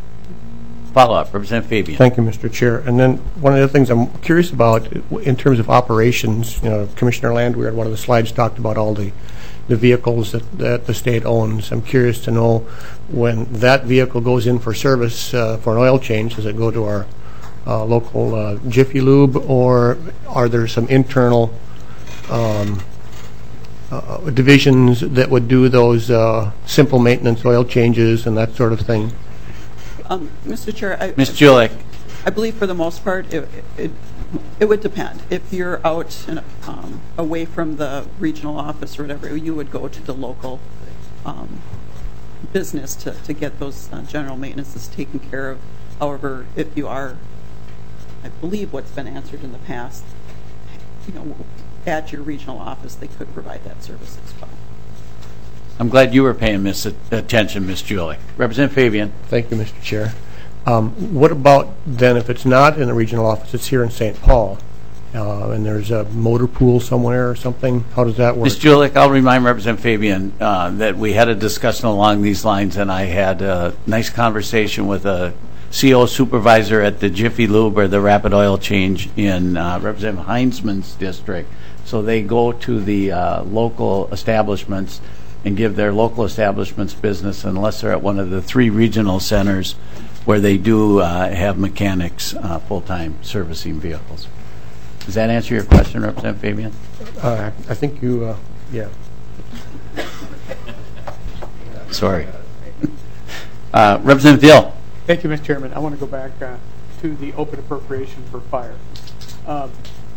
Follow up, Representative Fabian. Thank you, Mister Chair. And then one of the things I'm curious about in terms of operations, you know, Commissioner Landwehr at one of the slides talked about all the the vehicles that, that the state owns. I'm curious to know when that vehicle goes in for service uh, for an oil change, does it go to our uh, local uh, Jiffy Lube, or are there some internal um, uh, divisions that would do those uh, simple maintenance oil changes and that sort of thing? Um, Mister Chair, I, Miz Julik. I believe for the most part it, it, it would depend. If you're out and um, away from the regional office or whatever, you would go to the local um, business to, to get those uh, general maintenances taken care of. However, if you are, I believe what's been answered in the past, you know, at your regional office, they could provide that service as well. I'm glad you were paying Miss attention, Miz Julik. Representative Fabian. Thank you, Mister Chair. Um, what about then if it's not in the regional office, it's here in Saint Paul, uh, and there's a motor pool somewhere or something? How does that work? Miz Julik, I'll remind Representative Fabian uh, that we had a discussion along these lines, and I had a nice conversation with a C O supervisor at the Jiffy Lube or the Rapid Oil Change in uh, Representative Heinzman's district. So they go to the uh, local establishments and give their local establishments business unless they're at one of the three regional centers where they do uh, have mechanics uh, full-time servicing vehicles. Does that answer your question, Representative Fabian? Uh, I think you, uh, yeah. Sorry. Uh, Representative Dill. Thank you, Mister Chairman. I want to go back uh, to the open appropriation for fire. Um,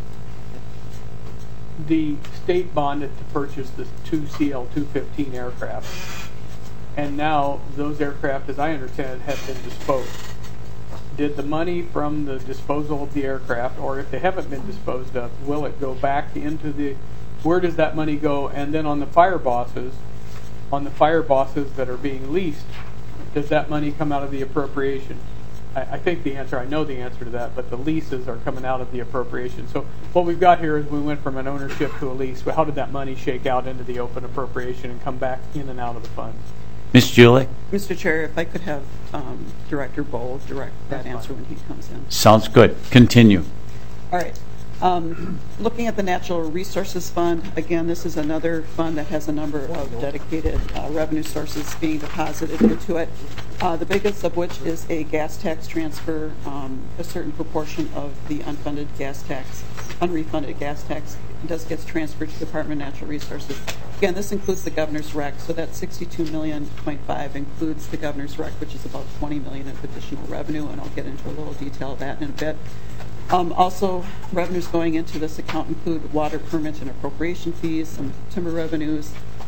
the state bonded to purchase the two C L two fifteen aircraft, and now those aircraft, as I understand it, have been disposed. Did the money from the disposal of the aircraft, or if they haven't been disposed of, will it go back into the, where does that money go? And then on the fire bosses, on the fire bosses that are being leased, does that money come out of the appropriation? I, I think the answer, I know the answer to that, but the leases are coming out of the appropriation. So what we've got here is we went from an ownership to a lease, but how did that money shake out into the open appropriation and come back in and out of the funds? Miz Julik. Mister Chair, if I could have um, Director Bowl direct that answer when he comes in. Sounds good. Continue. All right. Um, looking at the Natural Resources Fund, again, this is another fund that has a number of dedicated uh, revenue sources being deposited into it. Uh, the biggest of which is a gas tax transfer. Um, a certain proportion of the unfunded gas tax, unrefunded gas tax, does gets transferred to the Department of Natural Resources. Again, this includes the governor's rec, so that sixty-two million point five includes the governor's rec, which is about twenty million of additional revenue, and I'll get into a little detail of that in a bit. Um, also, revenues going into this account include water permit and appropriation fees, some timber revenues,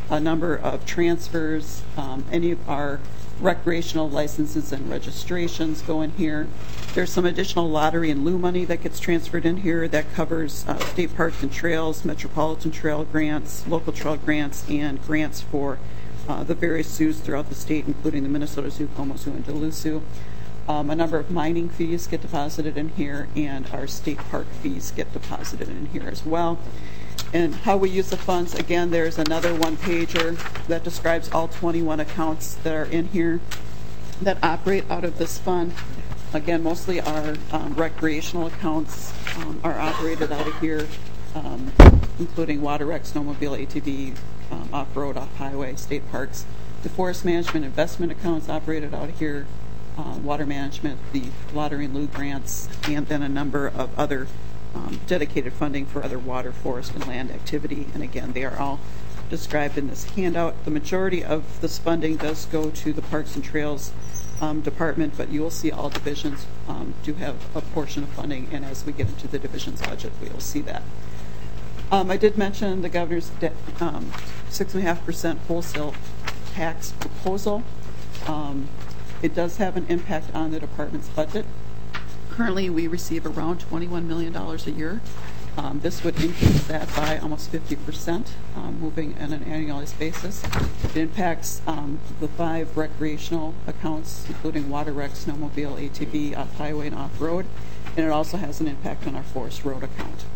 a number of transfers. Um, any of our recreational licenses and registrations go in here. There's some additional lottery and lieu money that gets transferred in here that covers uh, state parks and trails, metropolitan trail grants, local trail grants, and grants for uh, the various zoos throughout the state, including the Minnesota Zoo, Como Zoo, and Duluth Zoo. Um, a number of mining fees get deposited in here, and our state park fees get deposited in here as well. And how we use the funds, again, there's another one-pager that describes all twenty-one accounts that are in here that operate out of this fund. Again, mostly our um, recreational accounts um, are operated out of here, um, including water rec, snowmobile, A T V, um, off-road, off-highway, state parks. The forest management investment accounts operated out of here, uh, water management, the lottery and lieu grants, and then a number of other Um, dedicated funding for other water, forest, and land activity. And again, they are all described in this handout. The majority of this funding does go to the Parks and Trails um, Department, but you will see all divisions um, do have a portion of funding, and as we get into the division's budget, we will see that. Um, I did mention the governor's um, six point five percent wholesale tax proposal. Um, it does have an impact on the department's budget. Currently, we receive around twenty-one million dollars a year. Um, this would increase that by almost fifty percent, um, moving on an annualized basis. It impacts um, the five recreational accounts, including water rec, snowmobile, A T V, off-highway, and off-road, and it also has an impact on our forest road account.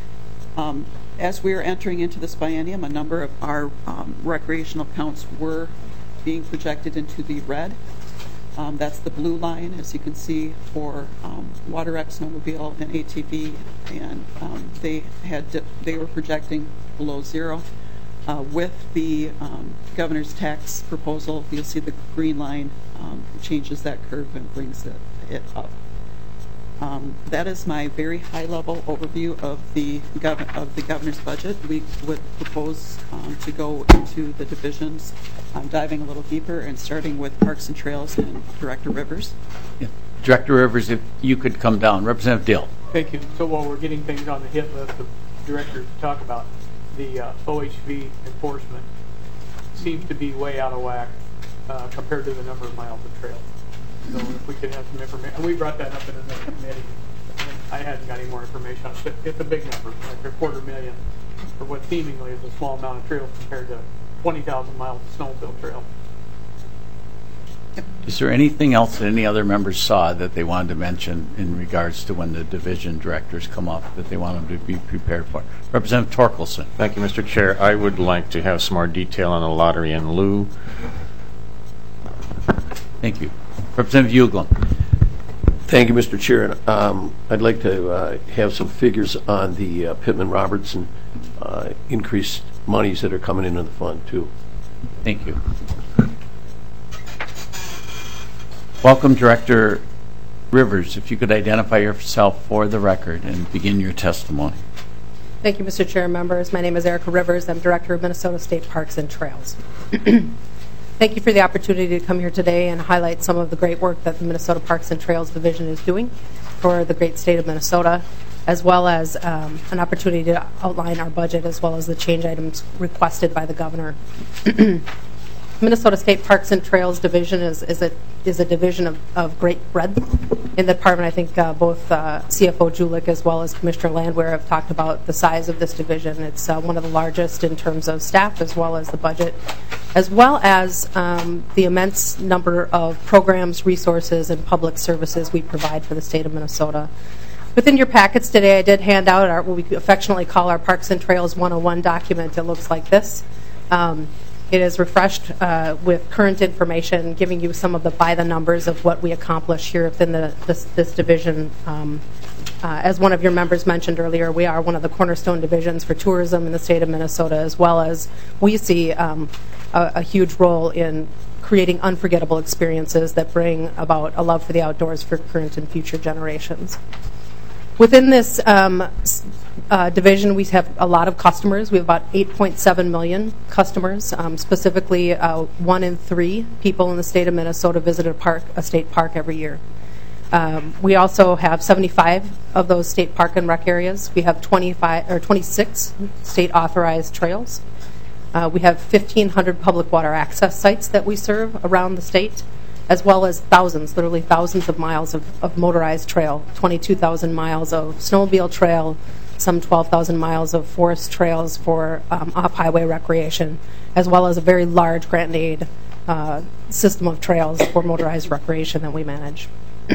Um, as we are entering into this biennium, a number of our um, recreational accounts were being projected into the red. Um, that's the blue line, as you can see, for um, water rec, snowmobile, and A T V, and um, they had they were projecting below zero. Uh, with the um, governor's tax proposal, you'll see the green line um, changes that curve and brings it, it up. Um, that is my very high-level overview of the gov of the governor's budget. We would propose um, to go into the divisions, um, diving a little deeper and starting with Parks and Trails and Director Rivers. Yeah. Director Rivers, if you could come down. Representative Dill. Thank you. So while we're getting things on the hit list of directors to talk about, the uh, O H V enforcement seems to be way out of whack uh, compared to the number of miles of trail. So if we could have some information, we brought that up in another committee. I hadn't got any more information on it, but it's a big number, like a quarter million for what seemingly is a small amount of trails compared to twenty thousand miles of snowmobile trail. Is there anything else that any other members saw that they wanted to mention in regards to when the division directors come up that they want them to be prepared for? Representative Torkelson. Thank you, Mister Chair. I would like to have some more detail on the lottery and lieu. Thank you. Representative Uglum. Thank you, Mister Chair. Um, I'd like to uh, have some figures on the uh, Pittman-Robertson uh, increased monies that are coming into the fund, too. Thank you. Welcome, Director Rivers. If you could identify yourself for the record and begin your testimony. Thank you, Mister Chair and members. My name is Erica Rivers. I'm Director of Minnesota State Parks and Trails. Thank you for the opportunity to come here today and highlight some of the great work that the Minnesota Parks and Trails Division is doing for the great state of Minnesota, as well as um, an opportunity to outline our budget as well as the change items requested by the governor. Minnesota State Parks and Trails Division is, is, a, is a division of, of great breadth in the department. I think uh, both uh, C F O Julich as well as Commissioner Landwehr have talked about the size of this division. It's uh, one of the largest in terms of staff as well as the budget, as well as um, the immense number of programs, resources, and public services we provide for the state of Minnesota. Within your packets today, I did hand out our, what we affectionately call our Parks and Trails one oh one document. It looks like this. Um, It is refreshed uh, with current information, giving you some of the by the numbers of what we accomplish here within the, this, this division. Um, uh, as one of your members mentioned earlier, we are one of the cornerstone divisions for tourism in the state of Minnesota, as well as we see um, a, a huge role in creating unforgettable experiences that bring about a love for the outdoors for current and future generations. Within this um, uh, division, we have a lot of customers. We have about eight point seven million customers. Um, specifically, uh, one in three people in the state of Minnesota visit a park, a state park every year. Um, we also have seventy-five of those state park and rec areas. We have twenty-five or twenty-six state authorized trails. Uh, we have fifteen hundred public water access sites that we serve around the state, as well as thousands, literally thousands of miles of, of motorized trail, twenty-two thousand miles of snowmobile trail, some twelve thousand miles of forest trails for um, off-highway recreation, as well as a very large grant and aid uh, system of trails for motorized recreation that we manage.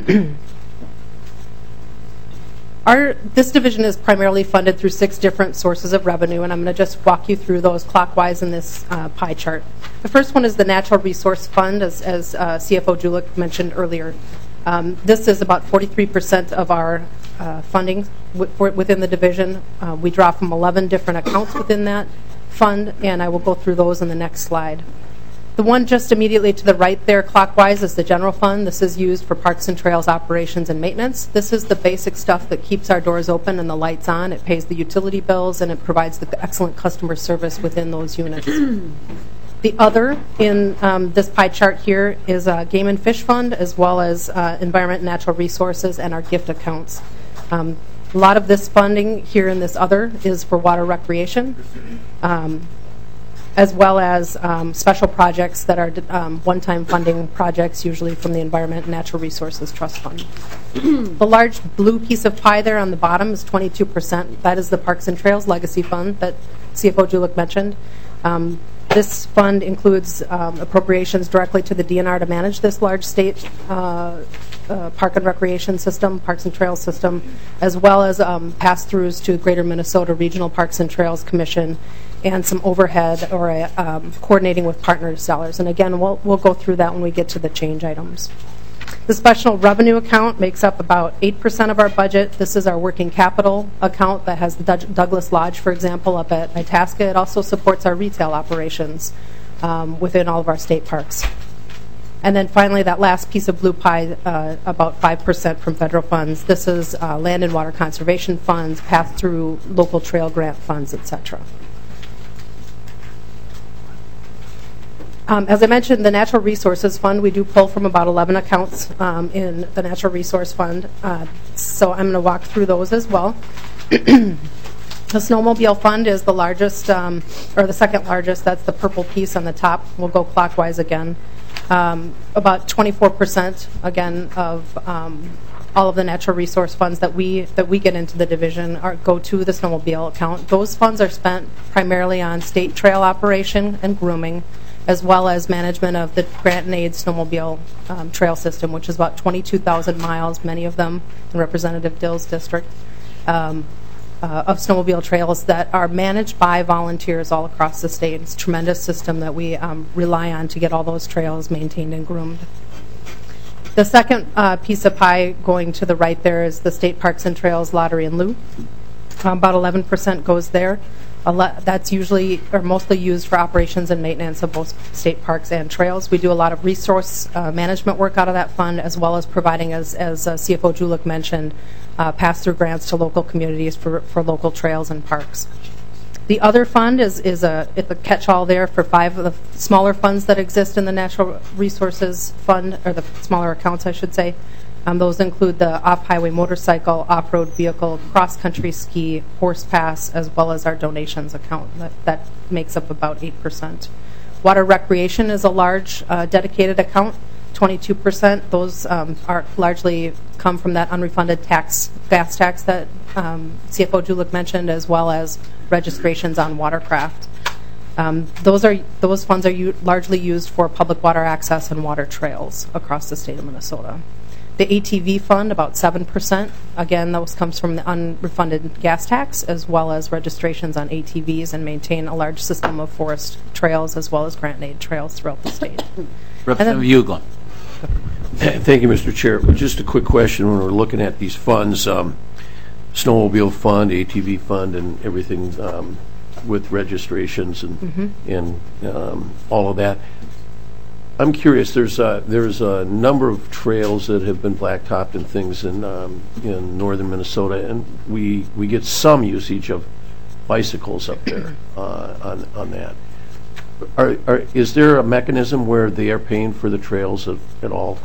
Our, this division is primarily funded through six different sources of revenue, and I'm going to just walk you through those clockwise in this uh, pie chart. The first one is the Natural Resource Fund, as, as uh, C F O Julich mentioned earlier. Um, this is about forty-three percent of our uh, funding w- for, within the division. Uh, we draw from eleven different accounts within that fund, and I will go through those in the next slide. The one just immediately to the right there clockwise is the general fund. This is used for parks and trails operations and maintenance. This is the basic stuff that keeps our doors open and the lights on. It pays the utility bills and it provides the excellent customer service within those units. The other in um, this pie chart here is a game and fish fund, as well as uh, environment and natural resources and our gift accounts. Um, a lot of this funding here in this other is for water recreation. Um, as well as um, special projects that are um, one-time funding projects, usually from the Environment and Natural Resources Trust Fund. The large blue piece of pie there on the bottom is twenty-two percent. That is the Parks and Trails Legacy Fund that C F O Julich mentioned. Um, this fund includes um, appropriations directly to the D N R to manage this large state uh, uh, park and recreation system, parks and trails system, as well as um, pass-throughs to Greater Minnesota Regional Parks and Trails Commission, and some overhead or a, um, coordinating with partner sellers. And again, we'll, we'll go through that when we get to the change items. The special revenue account makes up about eight percent of our budget. This is our working capital account that has the Doug- Douglas Lodge, for example, up at Itasca. It also supports our retail operations um, within all of our state parks. And then finally, that last piece of blue pie, uh, about five percent from federal funds. This is uh, land and water conservation funds, pass-through local trail grant funds, et cetera. Um, as I mentioned, the Natural Resources Fund, we do pull from about eleven accounts um, in the Natural Resource Fund. Uh, so I'm going to walk through those as well. The Snowmobile Fund is the largest, um, or the second largest. That's the purple piece on the top. We'll go clockwise again. Um, about twenty-four percent, again, of um, all of the natural resource funds that we that we get into the division are, go to the Snowmobile account. Those funds are spent primarily on state trail operation and grooming, as well as management of the grant and aid snowmobile um, trail system, which is about twenty-two thousand miles, many of them in Representative Dill's district, um, uh, of snowmobile trails that are managed by volunteers all across the state. It's a tremendous system that we um, rely on to get all those trails maintained and groomed. The second uh, piece of pie going to the right there is the State Parks and Trails Lottery and Loop. Um, about eleven percent goes there. That's usually or mostly used for operations and maintenance of both state parks and trails. We do a lot of resource uh, management work out of that fund, as well as providing, as, as uh, C F O Julich mentioned, uh, pass-through grants to local communities for, for local trails and parks. The other fund is, is a, it's a catch-all there for five of the smaller funds that exist in the Natural Resources Fund, or the smaller accounts, I should say. Um, those include the off-highway motorcycle, off-road vehicle, cross-country ski, horse pass, as well as our donations account. That, that makes up about eight percent. Water recreation is a large uh, dedicated account, twenty-two percent. Those um, are largely come from that unrefunded tax, gas tax that um, C F O Julich mentioned, as well as registrations on watercraft. Um, those are those funds are u- largely used for public water access and water trails across the state of Minnesota. The A T V fund, about seven percent. Again, those comes from the unrefunded gas tax, as well as registrations on A T Vs, and maintain a large system of forest trails as well as grant and aid trails throughout the state. Representative Uglin. Thank you, Mister Chair. Just a quick question when we're looking at these funds, um, snowmobile fund, A T V fund, and everything um, with registrations and, mm-hmm. and um, all of that. I'm curious. There's a, there's a number of trails that have been blacktopped and things in um, in northern Minnesota, and we we get some usage of bicycles up there uh, on on that. Are, are, is there a mechanism where they are paying for the trails at, at all?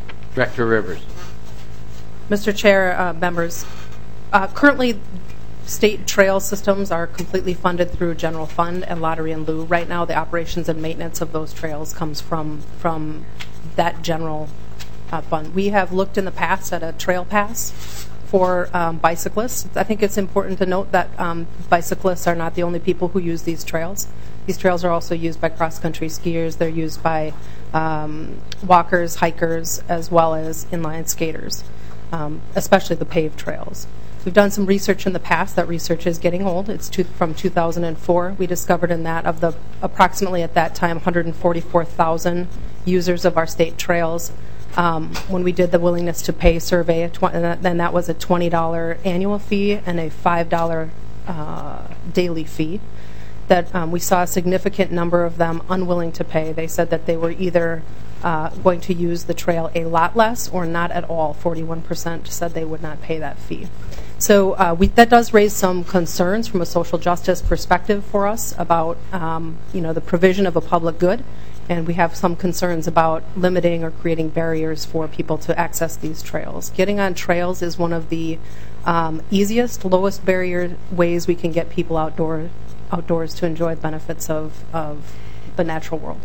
Director Rivers. Mister Chair, uh, members, uh, currently state trail systems are completely funded through general fund and lottery and lieu. Right now, the operations and maintenance of those trails comes from from that general uh, fund. We have looked in the past at a trail pass for um, bicyclists. I think it's important to note that um, bicyclists are not the only people who use these trails. These trails are also used by cross-country skiers. They're used by um, walkers, hikers, as well as inline skaters, um, especially the paved trails. We've done some research in the past. That research is getting old. It's two, from two thousand four. We discovered in that of the approximately at that time one hundred forty-four thousand users of our state trails. Um, when we did the willingness to pay survey, then that was a twenty dollar annual fee and a five dollar uh, daily fee. That um, we saw a significant number of them unwilling to pay. They said that they were either uh, going to use the trail a lot less or not at all. forty-one percent said they would not pay that fee. So uh, we, that does raise some concerns from a social justice perspective for us about um, you know, the provision of a public good, and we have some concerns about limiting or creating barriers for people to access these trails. Getting on trails is one of the um, easiest, lowest barrier ways we can get people outdoor, outdoors to enjoy the benefits of, of the natural world.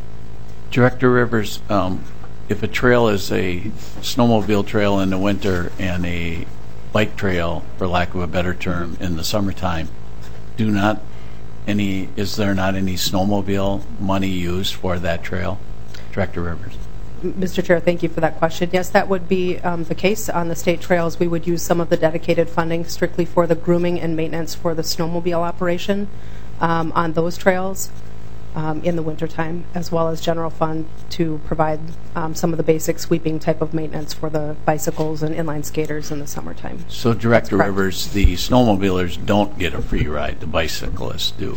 Director Rivers, um, if a trail is a snowmobile trail in the winter and a bike trail, for lack of a better term, in the summertime, do not any, is there not any snowmobile money used for that trail? Director Rivers. Mister Chair, thank you for that question. Yes, that would be um, the case on the state trails. We would use some of the dedicated funding strictly for the grooming and maintenance for the snowmobile operation um, on those trails um, in the wintertime, as well as general fund to provide um, some of the basic sweeping type of maintenance for the bicycles and inline skaters in the summertime. So, Director Rivers, the snowmobilers don't get a free ride. The bicyclists do.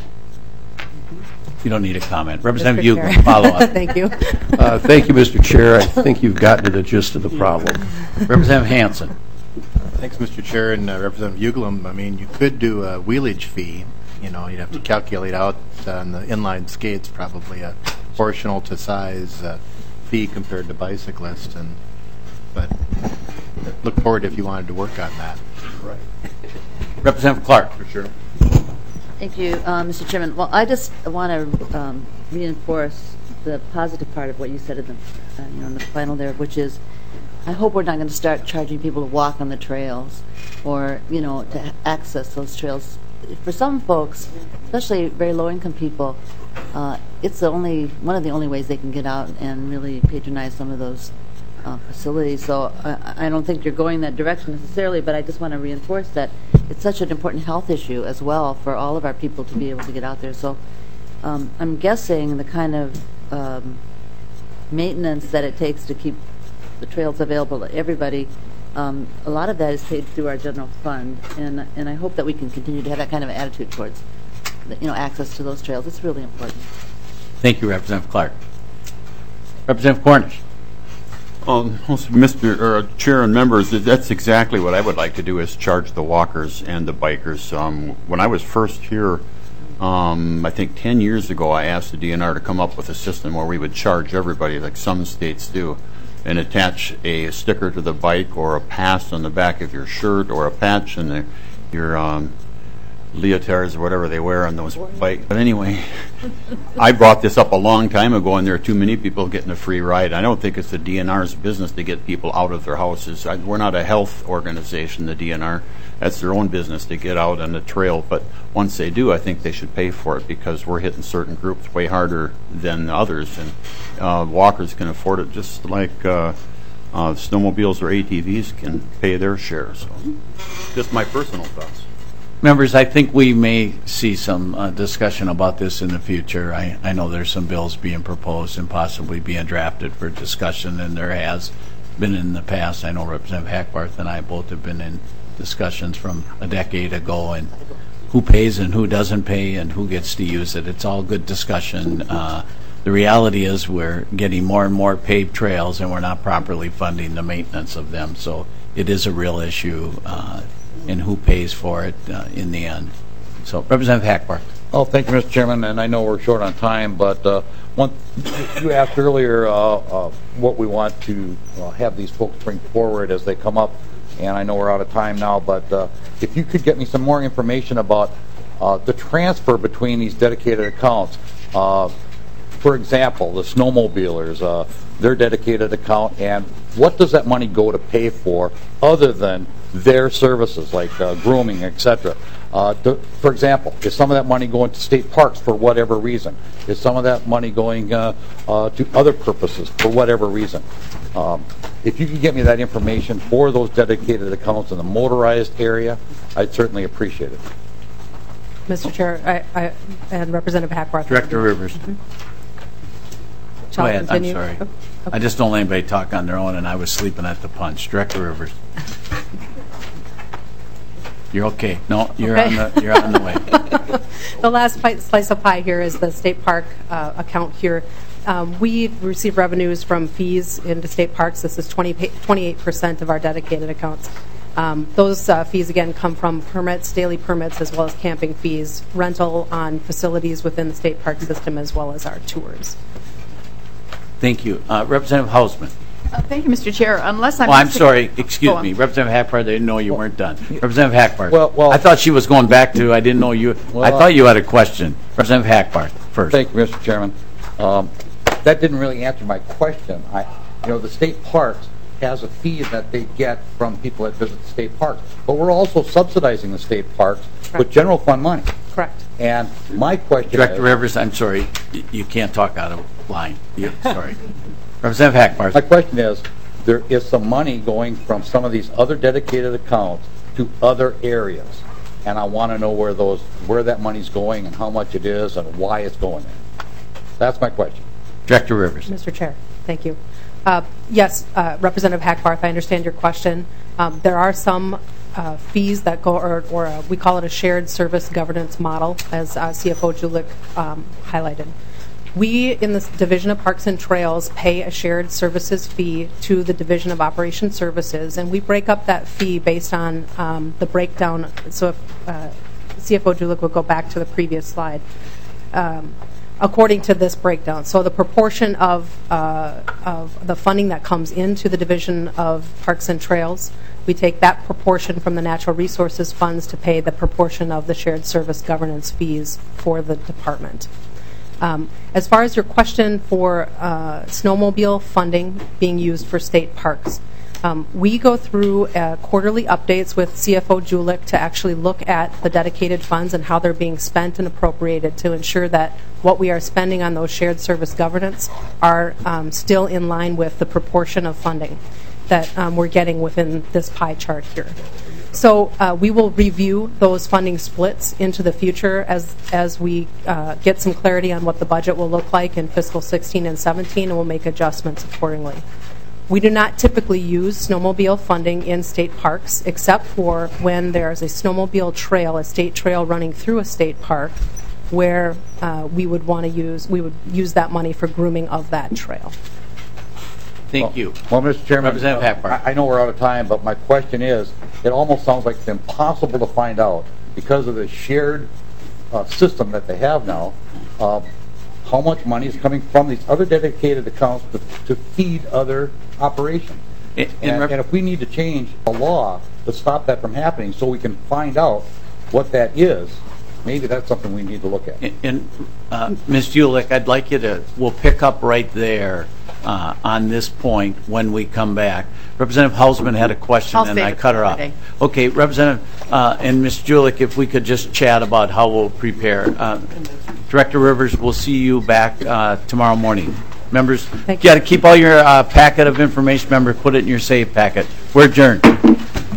You don't need a comment. Representative Ugle, follow up. Thank you. Uh, thank you, Mister Chair. I think you've gotten to the gist of the problem. Representative Hansen. Thanks, Mister Chair, and uh, Representative Uglum. I mean, you could do a wheelage fee. You know, you'd have to calculate out on the inline skates probably a proportional to size uh, fee compared to bicyclists, and but look forward if you wanted to work on that. Right. Representative Clark. For sure. Thank you, uh, Mister Chairman. Well, I just want to um, reinforce the positive part of what you said in the, uh, you know, in the final there, which is, I hope we're not going to start charging people to walk on the trails, or you know, to access those trails. For some folks, especially very low-income people, uh, it's the only one of the only ways they can get out and really patronize some of those uh, facilities. So I, I don't think you're going that direction necessarily, but I just want to reinforce that it's such an important health issue as well for all of our people to be able to get out there. So um, I'm guessing the kind of um, maintenance that it takes to keep the trails available to everybody, um, a lot of that is paid through our general fund, and and I hope that we can continue to have that kind of attitude towards, you know, access to those trails. It's really important. Thank you, Representative Clark. Representative Cornish. Um, Mister Uh, Chair and members, that's exactly what I would like to do, is charge the walkers and the bikers. Um, when I was first here, um, I think ten years ago, I asked the D N R to come up with a system where we would charge everybody, like some states do, and attach a sticker to the bike or a pass on the back of your shirt or a patch in the, your um, leotards or whatever they wear on those bikes. But anyway, I brought this up a long time ago, and there are too many people getting a free ride. I don't think it's the D N R's business to get people out of their houses. I, we're not a health organization, the D N R. That's their own business to get out on the trail. But once they do, I think they should pay for it, because we're hitting certain groups way harder than others. And uh, walkers can afford it just like uh, uh, snowmobiles or A T Vs can pay their share. So just my personal thoughts. Members, I think we may see some uh, discussion about this in the future. I, I know there's some bills being proposed and possibly being drafted for discussion, and there has been in the past. I know Representative Hackbarth and I both have been in discussions from a decade ago, and who pays and who doesn't pay and who gets to use it. It's all good discussion. Uh, the reality is we're getting more and more paved trails, and we're not properly funding the maintenance of them. So it is a real issue. Uh, and who pays for it uh, in the end. So, Representative Hackbarth. Oh, thank you, Mister Chairman, and I know we're short on time, but uh, one, you asked earlier uh, uh, what we want to uh, have these folks bring forward as they come up. and I know we're out of time now, but uh, if you could get me some more information about uh, the transfer between these dedicated accounts. Uh, for example, the snowmobilers, uh, their dedicated account, and what does that money go to pay for other than their services like uh, grooming, et cetera? Uh, to, for example, is some of that money going to state parks for whatever reason? Is some of that money going uh, uh, to other purposes for whatever reason? Um, if you could get me that information for those dedicated accounts in the motorized area, I'd certainly appreciate it. Mister Chair, I, I, and Representative Hackbarth. Director Rivers. Mm-hmm. Go ahead, I'm continue? sorry. Oh, okay. I just don't let anybody talk on their own, and I was sleeping at the punch. Director Rivers. You're okay. No, you're Okay. on the you're on the way. The last pi- slice of pie here is the state park uh, account here. Um, we receive revenues from fees into state parks. This is twenty, twenty-eight percent of our dedicated accounts. Um, those uh, fees, again, come from permits, daily permits, as well as camping fees, rental on facilities within the state park system, as well as our tours. Thank you. Uh, Representative Hausman. Uh, thank you, Mister Chair. Unless I'm Well, I'm missing- sorry. Excuse Go on. me. Representative Hackbarth, I didn't know you weren't done. Representative Hackbarth. Well, well- I thought she was going back to, I didn't know you, I Well, thought you had a question. Representative Hackbarth first. Thank you, Mister Chairman. Um, that didn't really answer my question. I, you know, the state parks has a fee that they get from people that visit the state parks, but we're also subsidizing the state parks Correct. with general fund money. Correct. And my question Director is, Rivers, I'm sorry. Y- You can't talk out of line. You, sorry. Representative my Hackbarth. question is, there is some money going from some of these other dedicated accounts to other areas, and I want to know where those, where that money's going and how much it is and why it's going there. That's my question. Director Rivers. Mister Chair, thank you. Uh, yes, uh, Representative Hackbarth, I understand your question. Um, there are some uh, fees that go, or, or uh, we call it a shared service governance model, as uh, C F O Julich um, highlighted. We, in the Division of Parks and Trails, pay a shared services fee to the Division of Operation Services, and we break up that fee based on um, the breakdown. So if uh, C F O Julich would go back to the previous slide. Um, according to this breakdown. So the proportion of, uh, of the funding that comes into the Division of Parks and Trails, we take that proportion from the natural resources funds to pay the proportion of the shared service governance fees for the department. Um, as far as your question for uh, snowmobile funding being used for state parks, Um, we go through uh, quarterly updates with C F O Julich to actually look at the dedicated funds and how they're being spent and appropriated to ensure that what we are spending on those shared service governance are um, still in line with the proportion of funding that um, we're getting within this pie chart here. So uh, we will review those funding splits into the future as as we uh, get some clarity on what the budget will look like in fiscal sixteen and seventeen, and we'll make adjustments accordingly. We do not typically use snowmobile funding in state parks, except for when there's a snowmobile trail, a state trail running through a state park, where uh, we would want to use, we would use that money for grooming of that trail. Thank well, you. Well, Mister Chairman, Representative Hackbarth. I, I know we're out of time, but my question is, it almost sounds like it's impossible to find out because of the shared uh, system that they have now, uh, how much money is coming from these other dedicated accounts to, to feed other operations. In, in and, rep- and if we need to change the law to stop that from happening so we can find out what that is, maybe that's something we need to look at. And uh, Miz Julich, I'd like you to, we'll pick up right there uh, on this point when we come back. Representative Hausman had a question I'll and save I it cut for her off. Friday. Okay, Representative uh, and Miz Julich, if we could just chat about how we'll prepare. Uh, Director Rivers, we'll see you back uh, tomorrow morning. Members, you got to keep all your uh, packet of information, members, put it in your safe packet. We're adjourned.